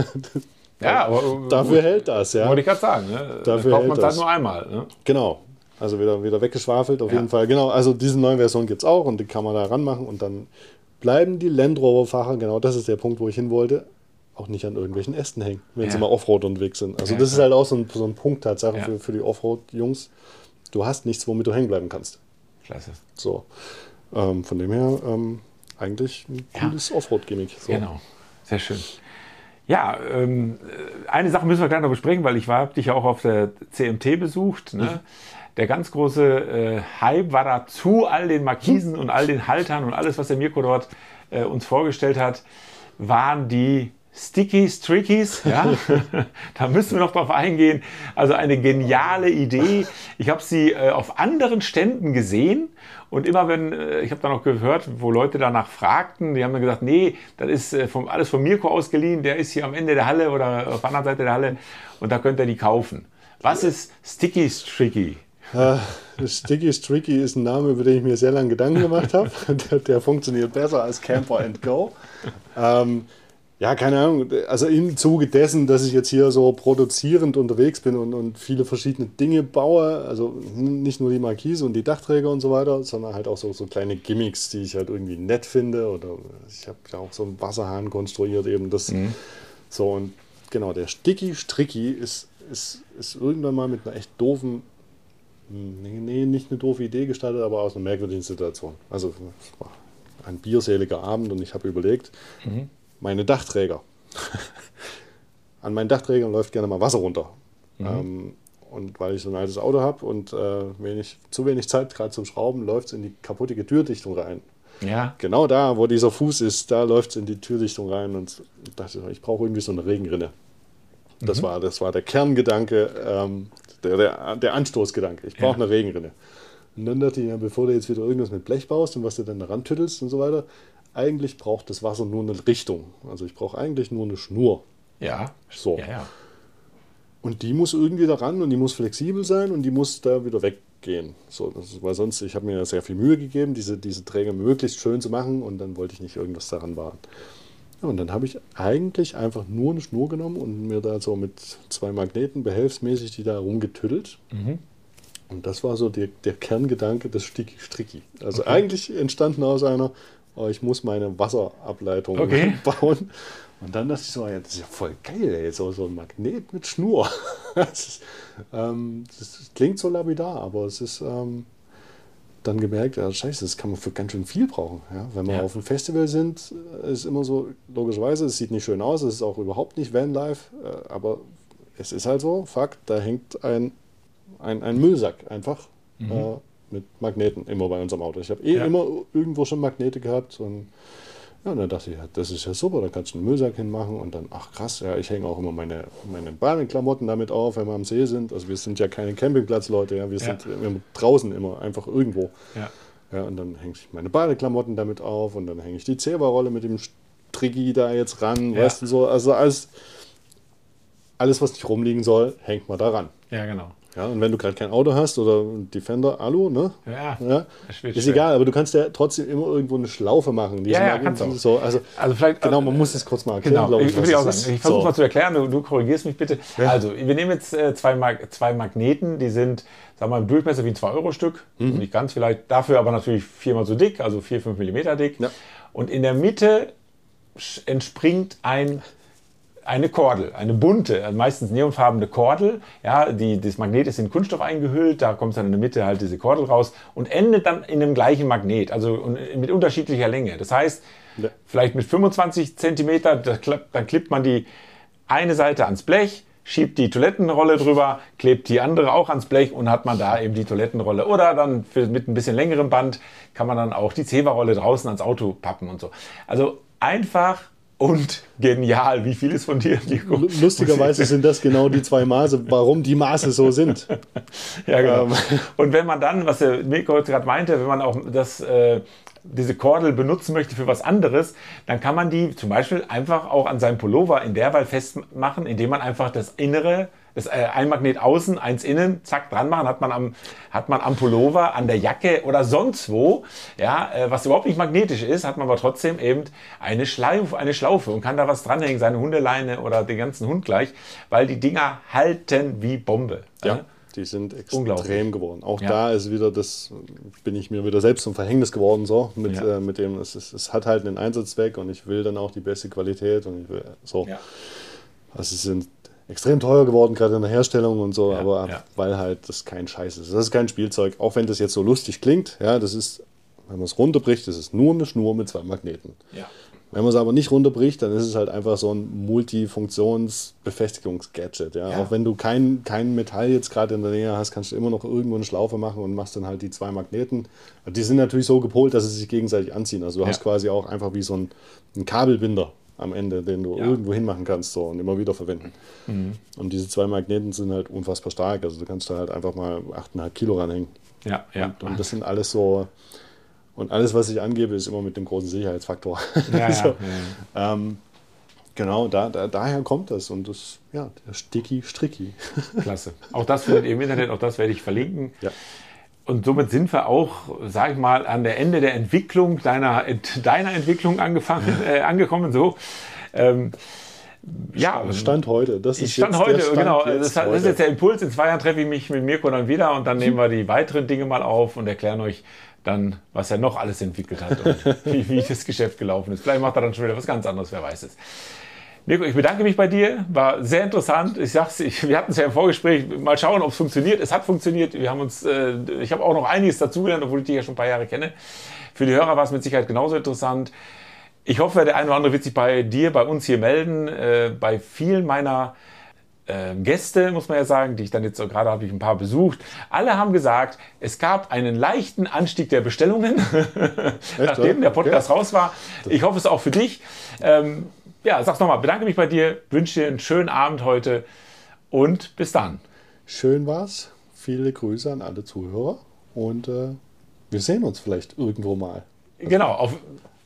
aber dafür hält das. Ja. Wollte ich gerade sagen. Ne? Dafür kauft man hält es halt das. nur einmal. Ne? Genau. Also wieder weggeschwafelt auf jeden Fall. Genau, also diese neue Version gibt es auch und die kann man da ranmachen und dann bleiben die Land Rover-Fahrer, genau das ist der Punkt, wo ich hin wollte, auch nicht an irgendwelchen Ästen hängen, wenn sie mal Offroad unterwegs sind. Also das ist halt auch so ein Punkt Tatsache für die Offroad-Jungs. Du hast nichts, womit du hängen bleiben kannst. Klasse. So. Von dem her eigentlich ein cooles Offroad-Gimmick. So. Genau, sehr schön. Ja, eine Sache müssen wir gleich noch besprechen, weil ich habe dich ja auch auf der CMT besucht. Ne? Der ganz große Hype war da zu all den Markisen und all den Haltern und alles, was der Mirko dort uns vorgestellt hat, waren die Stickies, Trickies, ja, da müssen wir noch drauf eingehen. Also eine geniale Idee. Ich habe sie auf anderen Ständen gesehen und immer wenn, ich habe dann auch gehört, wo Leute danach fragten, die haben dann gesagt, nee, das ist alles von Mirko ausgeliehen, der ist hier am Ende der Halle oder auf der anderen Seite der Halle und da könnt ihr die kaufen. Was ist Stickies, Tricky? Stickies Tricky ist ein Name, über den ich mir sehr lange Gedanken gemacht habe. Der funktioniert besser als Camper and Go. Ja, keine Ahnung. Also im Zuge dessen, dass ich jetzt hier so produzierend unterwegs bin und viele verschiedene Dinge baue, also nicht nur die Markise und die Dachträger und so weiter, sondern halt auch so kleine Gimmicks, die ich halt irgendwie nett finde. Oder ich habe ja auch so einen Wasserhahn konstruiert, eben das. So, und genau, der Sticky Stricky ist irgendwann mal mit einer echt doofen, nicht eine doofe Idee gestartet, aber aus einer merkwürdigen Situation. Also es war ein bierseliger Abend und ich habe überlegt, meine Dachträger. An meinen Dachträgern läuft gerne mal Wasser runter. Und weil ich so ein altes Auto habe und zu wenig Zeit gerade zum Schrauben, läuft es in die kaputte Türdichtung rein. Ja. Genau da, wo dieser Fuß ist, da läuft es in die Türdichtung rein und ich dachte, ich brauche irgendwie so eine Regenrinne. Das war der Kerngedanke, der Anstoßgedanke. Ich brauche eine Regenrinne. Und dann dachte ich, ja, bevor du jetzt wieder irgendwas mit Blech baust und was du dann daran tüttelst und so weiter, eigentlich braucht das Wasser nur eine Richtung. Also ich brauche eigentlich nur eine Schnur. Ja. So. Ja. Und die muss irgendwie da ran und die muss flexibel sein und die muss da wieder weggehen. So, weil sonst, ich habe mir sehr viel Mühe gegeben, diese Träger möglichst schön zu machen und dann wollte ich nicht irgendwas daran wahren. Ja, und dann habe ich eigentlich einfach nur eine Schnur genommen und mir da so mit 2 Magneten behelfsmäßig die da rumgetüddelt. Und das war so der Kerngedanke des Sticky-Stricky. Also eigentlich entstanden aus einer, ich muss meine Wasserableitung bauen. Und dann dachte ich so, ja, das ist ja voll geil, ey, so ein Magnet mit Schnur. Das klingt so lapidar, aber es ist dann gemerkt, ja, scheiße, das kann man für ganz schön viel brauchen. Ja? Wenn wir auf einem Festival sind, ist immer so, logischerweise, es sieht nicht schön aus, es ist auch überhaupt nicht Vanlife, aber es ist halt so, Fakt, da hängt ein Müllsack einfach mit Magneten immer bei unserem Auto. Ich habe immer irgendwo schon Magnete gehabt und dann dachte ich, ja, das ist ja super, da kannst du einen Müllsack hinmachen und dann, ach krass, ja, ich hänge auch immer meine Badeklamotten damit auf, wenn wir am See sind. Also wir sind ja keine Campingplatzleute, ja, wir sind immer draußen immer, einfach irgendwo. Ja, und dann hänge ich meine Badeklamotten damit auf und dann hänge ich die Zewa-Rolle mit dem Striggi da jetzt ran, weißt du so, also alles, was nicht rumliegen soll, hängt mal da ran. Ja, genau. Ja, und wenn du gerade kein Auto hast oder Defender, Alu, ne? Ja, ist egal, aber du kannst ja trotzdem immer irgendwo eine Schlaufe machen. Kannst du. So, also vielleicht, genau, man muss es kurz mal erklären. Genau, ich versuche mal zu erklären, du korrigierst mich bitte. Ja. Also, wir nehmen jetzt zwei Magneten, die sind, sagen wir mal, im Durchmesser wie ein 2-Euro-Stück. Nicht ganz vielleicht, dafür aber natürlich 4-mal so dick, also 4-5 mm dick. Ja. Und in der Mitte entspringt eine Kordel, eine bunte, meistens neonfarbene Kordel. Ja, das Magnet ist in Kunststoff eingehüllt, da kommt dann in der Mitte halt diese Kordel raus und endet dann in dem gleichen Magnet, also mit unterschiedlicher Länge. Das heißt, vielleicht mit 25 cm, dann klippt man die eine Seite ans Blech, schiebt die Toilettenrolle drüber, klebt die andere auch ans Blech und hat man da eben die Toilettenrolle. Oder dann mit ein bisschen längerem Band kann man dann auch die Zewa-Rolle draußen ans Auto pappen und so. Also einfach und genial. Wie viel ist von dir, Nico? Lustigerweise sind das genau die 2 Maße, warum die Maße so sind. Ja, genau. Und wenn man dann, was der Nico gerade meinte, wenn man auch diese Kordel benutzen möchte für was anderes, dann kann man die zum Beispiel einfach auch an seinem Pullover in Derweil festmachen, indem man einfach das Innere, ein Magnet außen, eins innen, zack, dran machen, hat man am Pullover, an der Jacke oder sonst wo, ja, was überhaupt nicht magnetisch ist, hat man aber trotzdem eben eine Schlaufe und kann da was dranhängen, seine Hundeleine oder den ganzen Hund gleich, weil die Dinger halten wie Bombe. Ja. Die sind extrem geworden. Auch da ist wieder bin ich mir wieder selbst zum Verhängnis geworden, so, mit dem, es hat halt einen Einsatzzweck und ich will dann auch die beste Qualität und ich will so. Ja. Also sie sind extrem teuer geworden, gerade in der Herstellung und so, weil halt das kein Scheiß ist. Das ist kein Spielzeug, auch wenn das jetzt so lustig klingt, ja, das ist, wenn man es runterbricht, das ist nur eine Schnur mit 2 Magneten. Ja. Wenn man es aber nicht runterbricht, dann ist es halt einfach so ein Multifunktions-Befestigungsgadget. Ja? Auch wenn du kein Metall jetzt gerade in der Nähe hast, kannst du immer noch irgendwo eine Schlaufe machen und machst dann halt die 2 Magneten. Die sind natürlich so gepolt, dass sie sich gegenseitig anziehen. Also du hast quasi auch einfach wie so ein Kabelbinder am Ende, den du irgendwo hinmachen kannst so, und immer wieder verwenden. Und diese 2 Magneten sind halt unfassbar stark. Also du kannst da halt einfach mal 8,5 Kilo ranhängen. Ja. Und das sind alles so... Und alles, was ich angebe, ist immer mit dem großen Sicherheitsfaktor. Genau, daher kommt das. Und das, der Sticky-Stricky. Klasse. Auch das findet ihr im Internet, auch das werde ich verlinken. Ja. Und somit sind wir auch, sage ich mal, an der Ende der Entwicklung, deiner Entwicklung angekommen. So. Stand heute. Das ist Stand heute, genau. Das ist jetzt der Impuls. In 2 Jahren treffe ich mich mit Mirko dann wieder und dann nehmen wir die weiteren Dinge mal auf und erklären euch dann, was er noch alles entwickelt hat und wie das Geschäft gelaufen ist. Vielleicht macht er dann schon wieder was ganz anderes, wer weiß es. Mirko, ich bedanke mich bei dir, war sehr interessant. Ich sag's, wir hatten es ja im Vorgespräch, mal schauen, ob es funktioniert. Es hat funktioniert. Ich habe auch noch einiges dazugelernt, obwohl ich dich ja schon ein paar Jahre kenne. Für die Hörer war es mit Sicherheit genauso interessant. Ich hoffe, der eine oder andere wird sich bei uns hier melden. Bei vielen meiner Gäste, muss man ja sagen, die ich dann jetzt so gerade habe ich ein paar besucht. Alle haben gesagt, es gab einen leichten Anstieg der Bestellungen, nachdem der Podcast raus war. Ich hoffe es auch für dich. Sag's nochmal, bedanke mich bei dir, wünsche dir einen schönen Abend heute und bis dann. Schön war's. Viele Grüße an alle Zuhörer und wir sehen uns vielleicht irgendwo mal. Genau,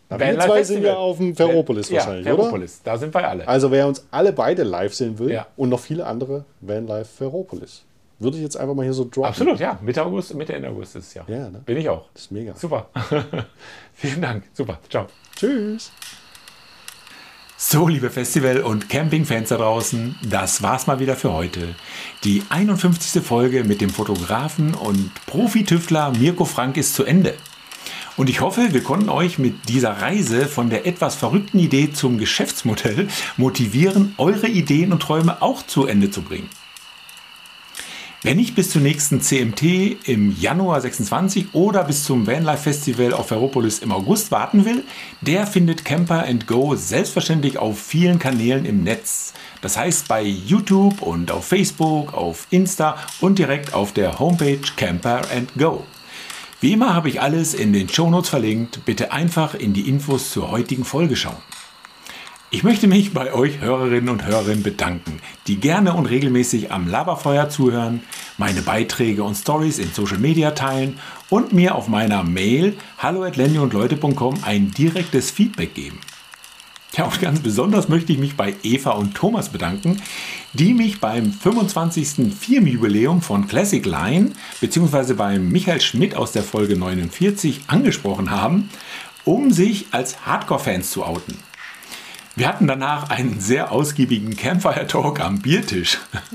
Wir zwei sind ja auf dem Ferropolis wahrscheinlich, oder? Ferropolis, da sind wir alle. Also wer uns alle beide live sehen will Ja. und noch viele andere, Van Live Ferropolis. Würde ich jetzt einfach mal hier so droppen. Absolut, ja. Mitte Ende August ist es ja. Ja, ne? Bin ich auch. Das ist mega. Super. Vielen Dank. Super. Ciao. Tschüss. So, liebe Festival- und Campingfans da draußen, das war's mal wieder für heute. Die 51. Folge mit dem Fotografen und Profi-Tüftler Mirko Frank ist zu Ende. Und ich hoffe, wir konnten euch mit dieser Reise von der etwas verrückten Idee zum Geschäftsmodell motivieren, eure Ideen und Träume auch zu Ende zu bringen. Wer nicht bis zur nächsten CMT im Januar 26 oder bis zum Vanlife Festival auf Ferropolis im August warten will, der findet Camper & Go selbstverständlich auf vielen Kanälen im Netz. Das heißt bei YouTube und auf Facebook, auf Insta und direkt auf der Homepage Camper & Go. Wie immer habe ich alles in den Shownotes verlinkt. Bitte einfach in die Infos zur heutigen Folge schauen. Ich möchte mich bei euch Hörerinnen und Hörern bedanken, die gerne und regelmäßig am Laberfeuer zuhören, meine Beiträge und Stories in Social Media teilen und mir auf meiner Mail hallo@lendyundleute.com ein direktes Feedback geben. Ja, und ganz besonders möchte ich mich bei Eva und Thomas bedanken, die mich beim 25. Firmenjubiläum von Classic Line bzw. beim Michael Schmidt aus der Folge 49 angesprochen haben, um sich als Hardcore-Fans zu outen. Wir hatten danach einen sehr ausgiebigen Campfire-Talk am Biertisch.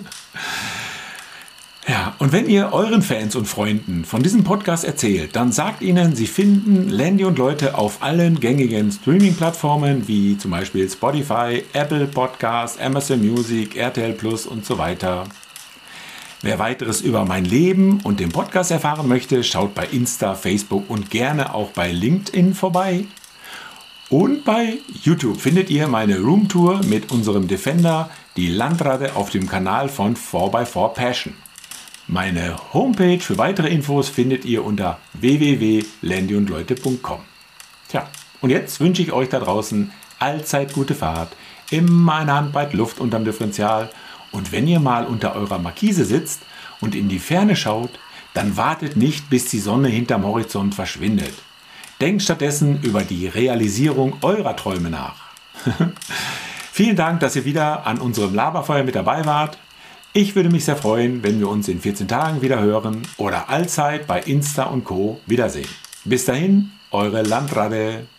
Ja, und wenn ihr euren Fans und Freunden von diesem Podcast erzählt, dann sagt ihnen, sie finden Landy und Leute auf allen gängigen Streaming-Plattformen wie zum Beispiel Spotify, Apple Podcasts, Amazon Music, RTL Plus und so weiter. Wer weiteres über mein Leben und den Podcast erfahren möchte, schaut bei Insta, Facebook und gerne auch bei LinkedIn vorbei. Und bei YouTube findet ihr meine Roomtour mit unserem Defender, die Landratte, auf dem Kanal von 4x4 Passion. Meine Homepage für weitere Infos findet ihr unter www.landyundleute.com. Tja, und jetzt wünsche ich euch da draußen allzeit gute Fahrt, immer eine Handbreit Luft unterm Differential, und wenn ihr mal unter eurer Markise sitzt und in die Ferne schaut, dann wartet nicht, bis die Sonne hinterm Horizont verschwindet. Denkt stattdessen über die Realisierung eurer Träume nach. Vielen Dank, dass ihr wieder an unserem Laberfeuer mit dabei wart. Ich würde mich sehr freuen, wenn wir uns in 14 Tagen wieder hören oder allzeit bei Insta und Co. wiedersehen. Bis dahin, eure Landratte.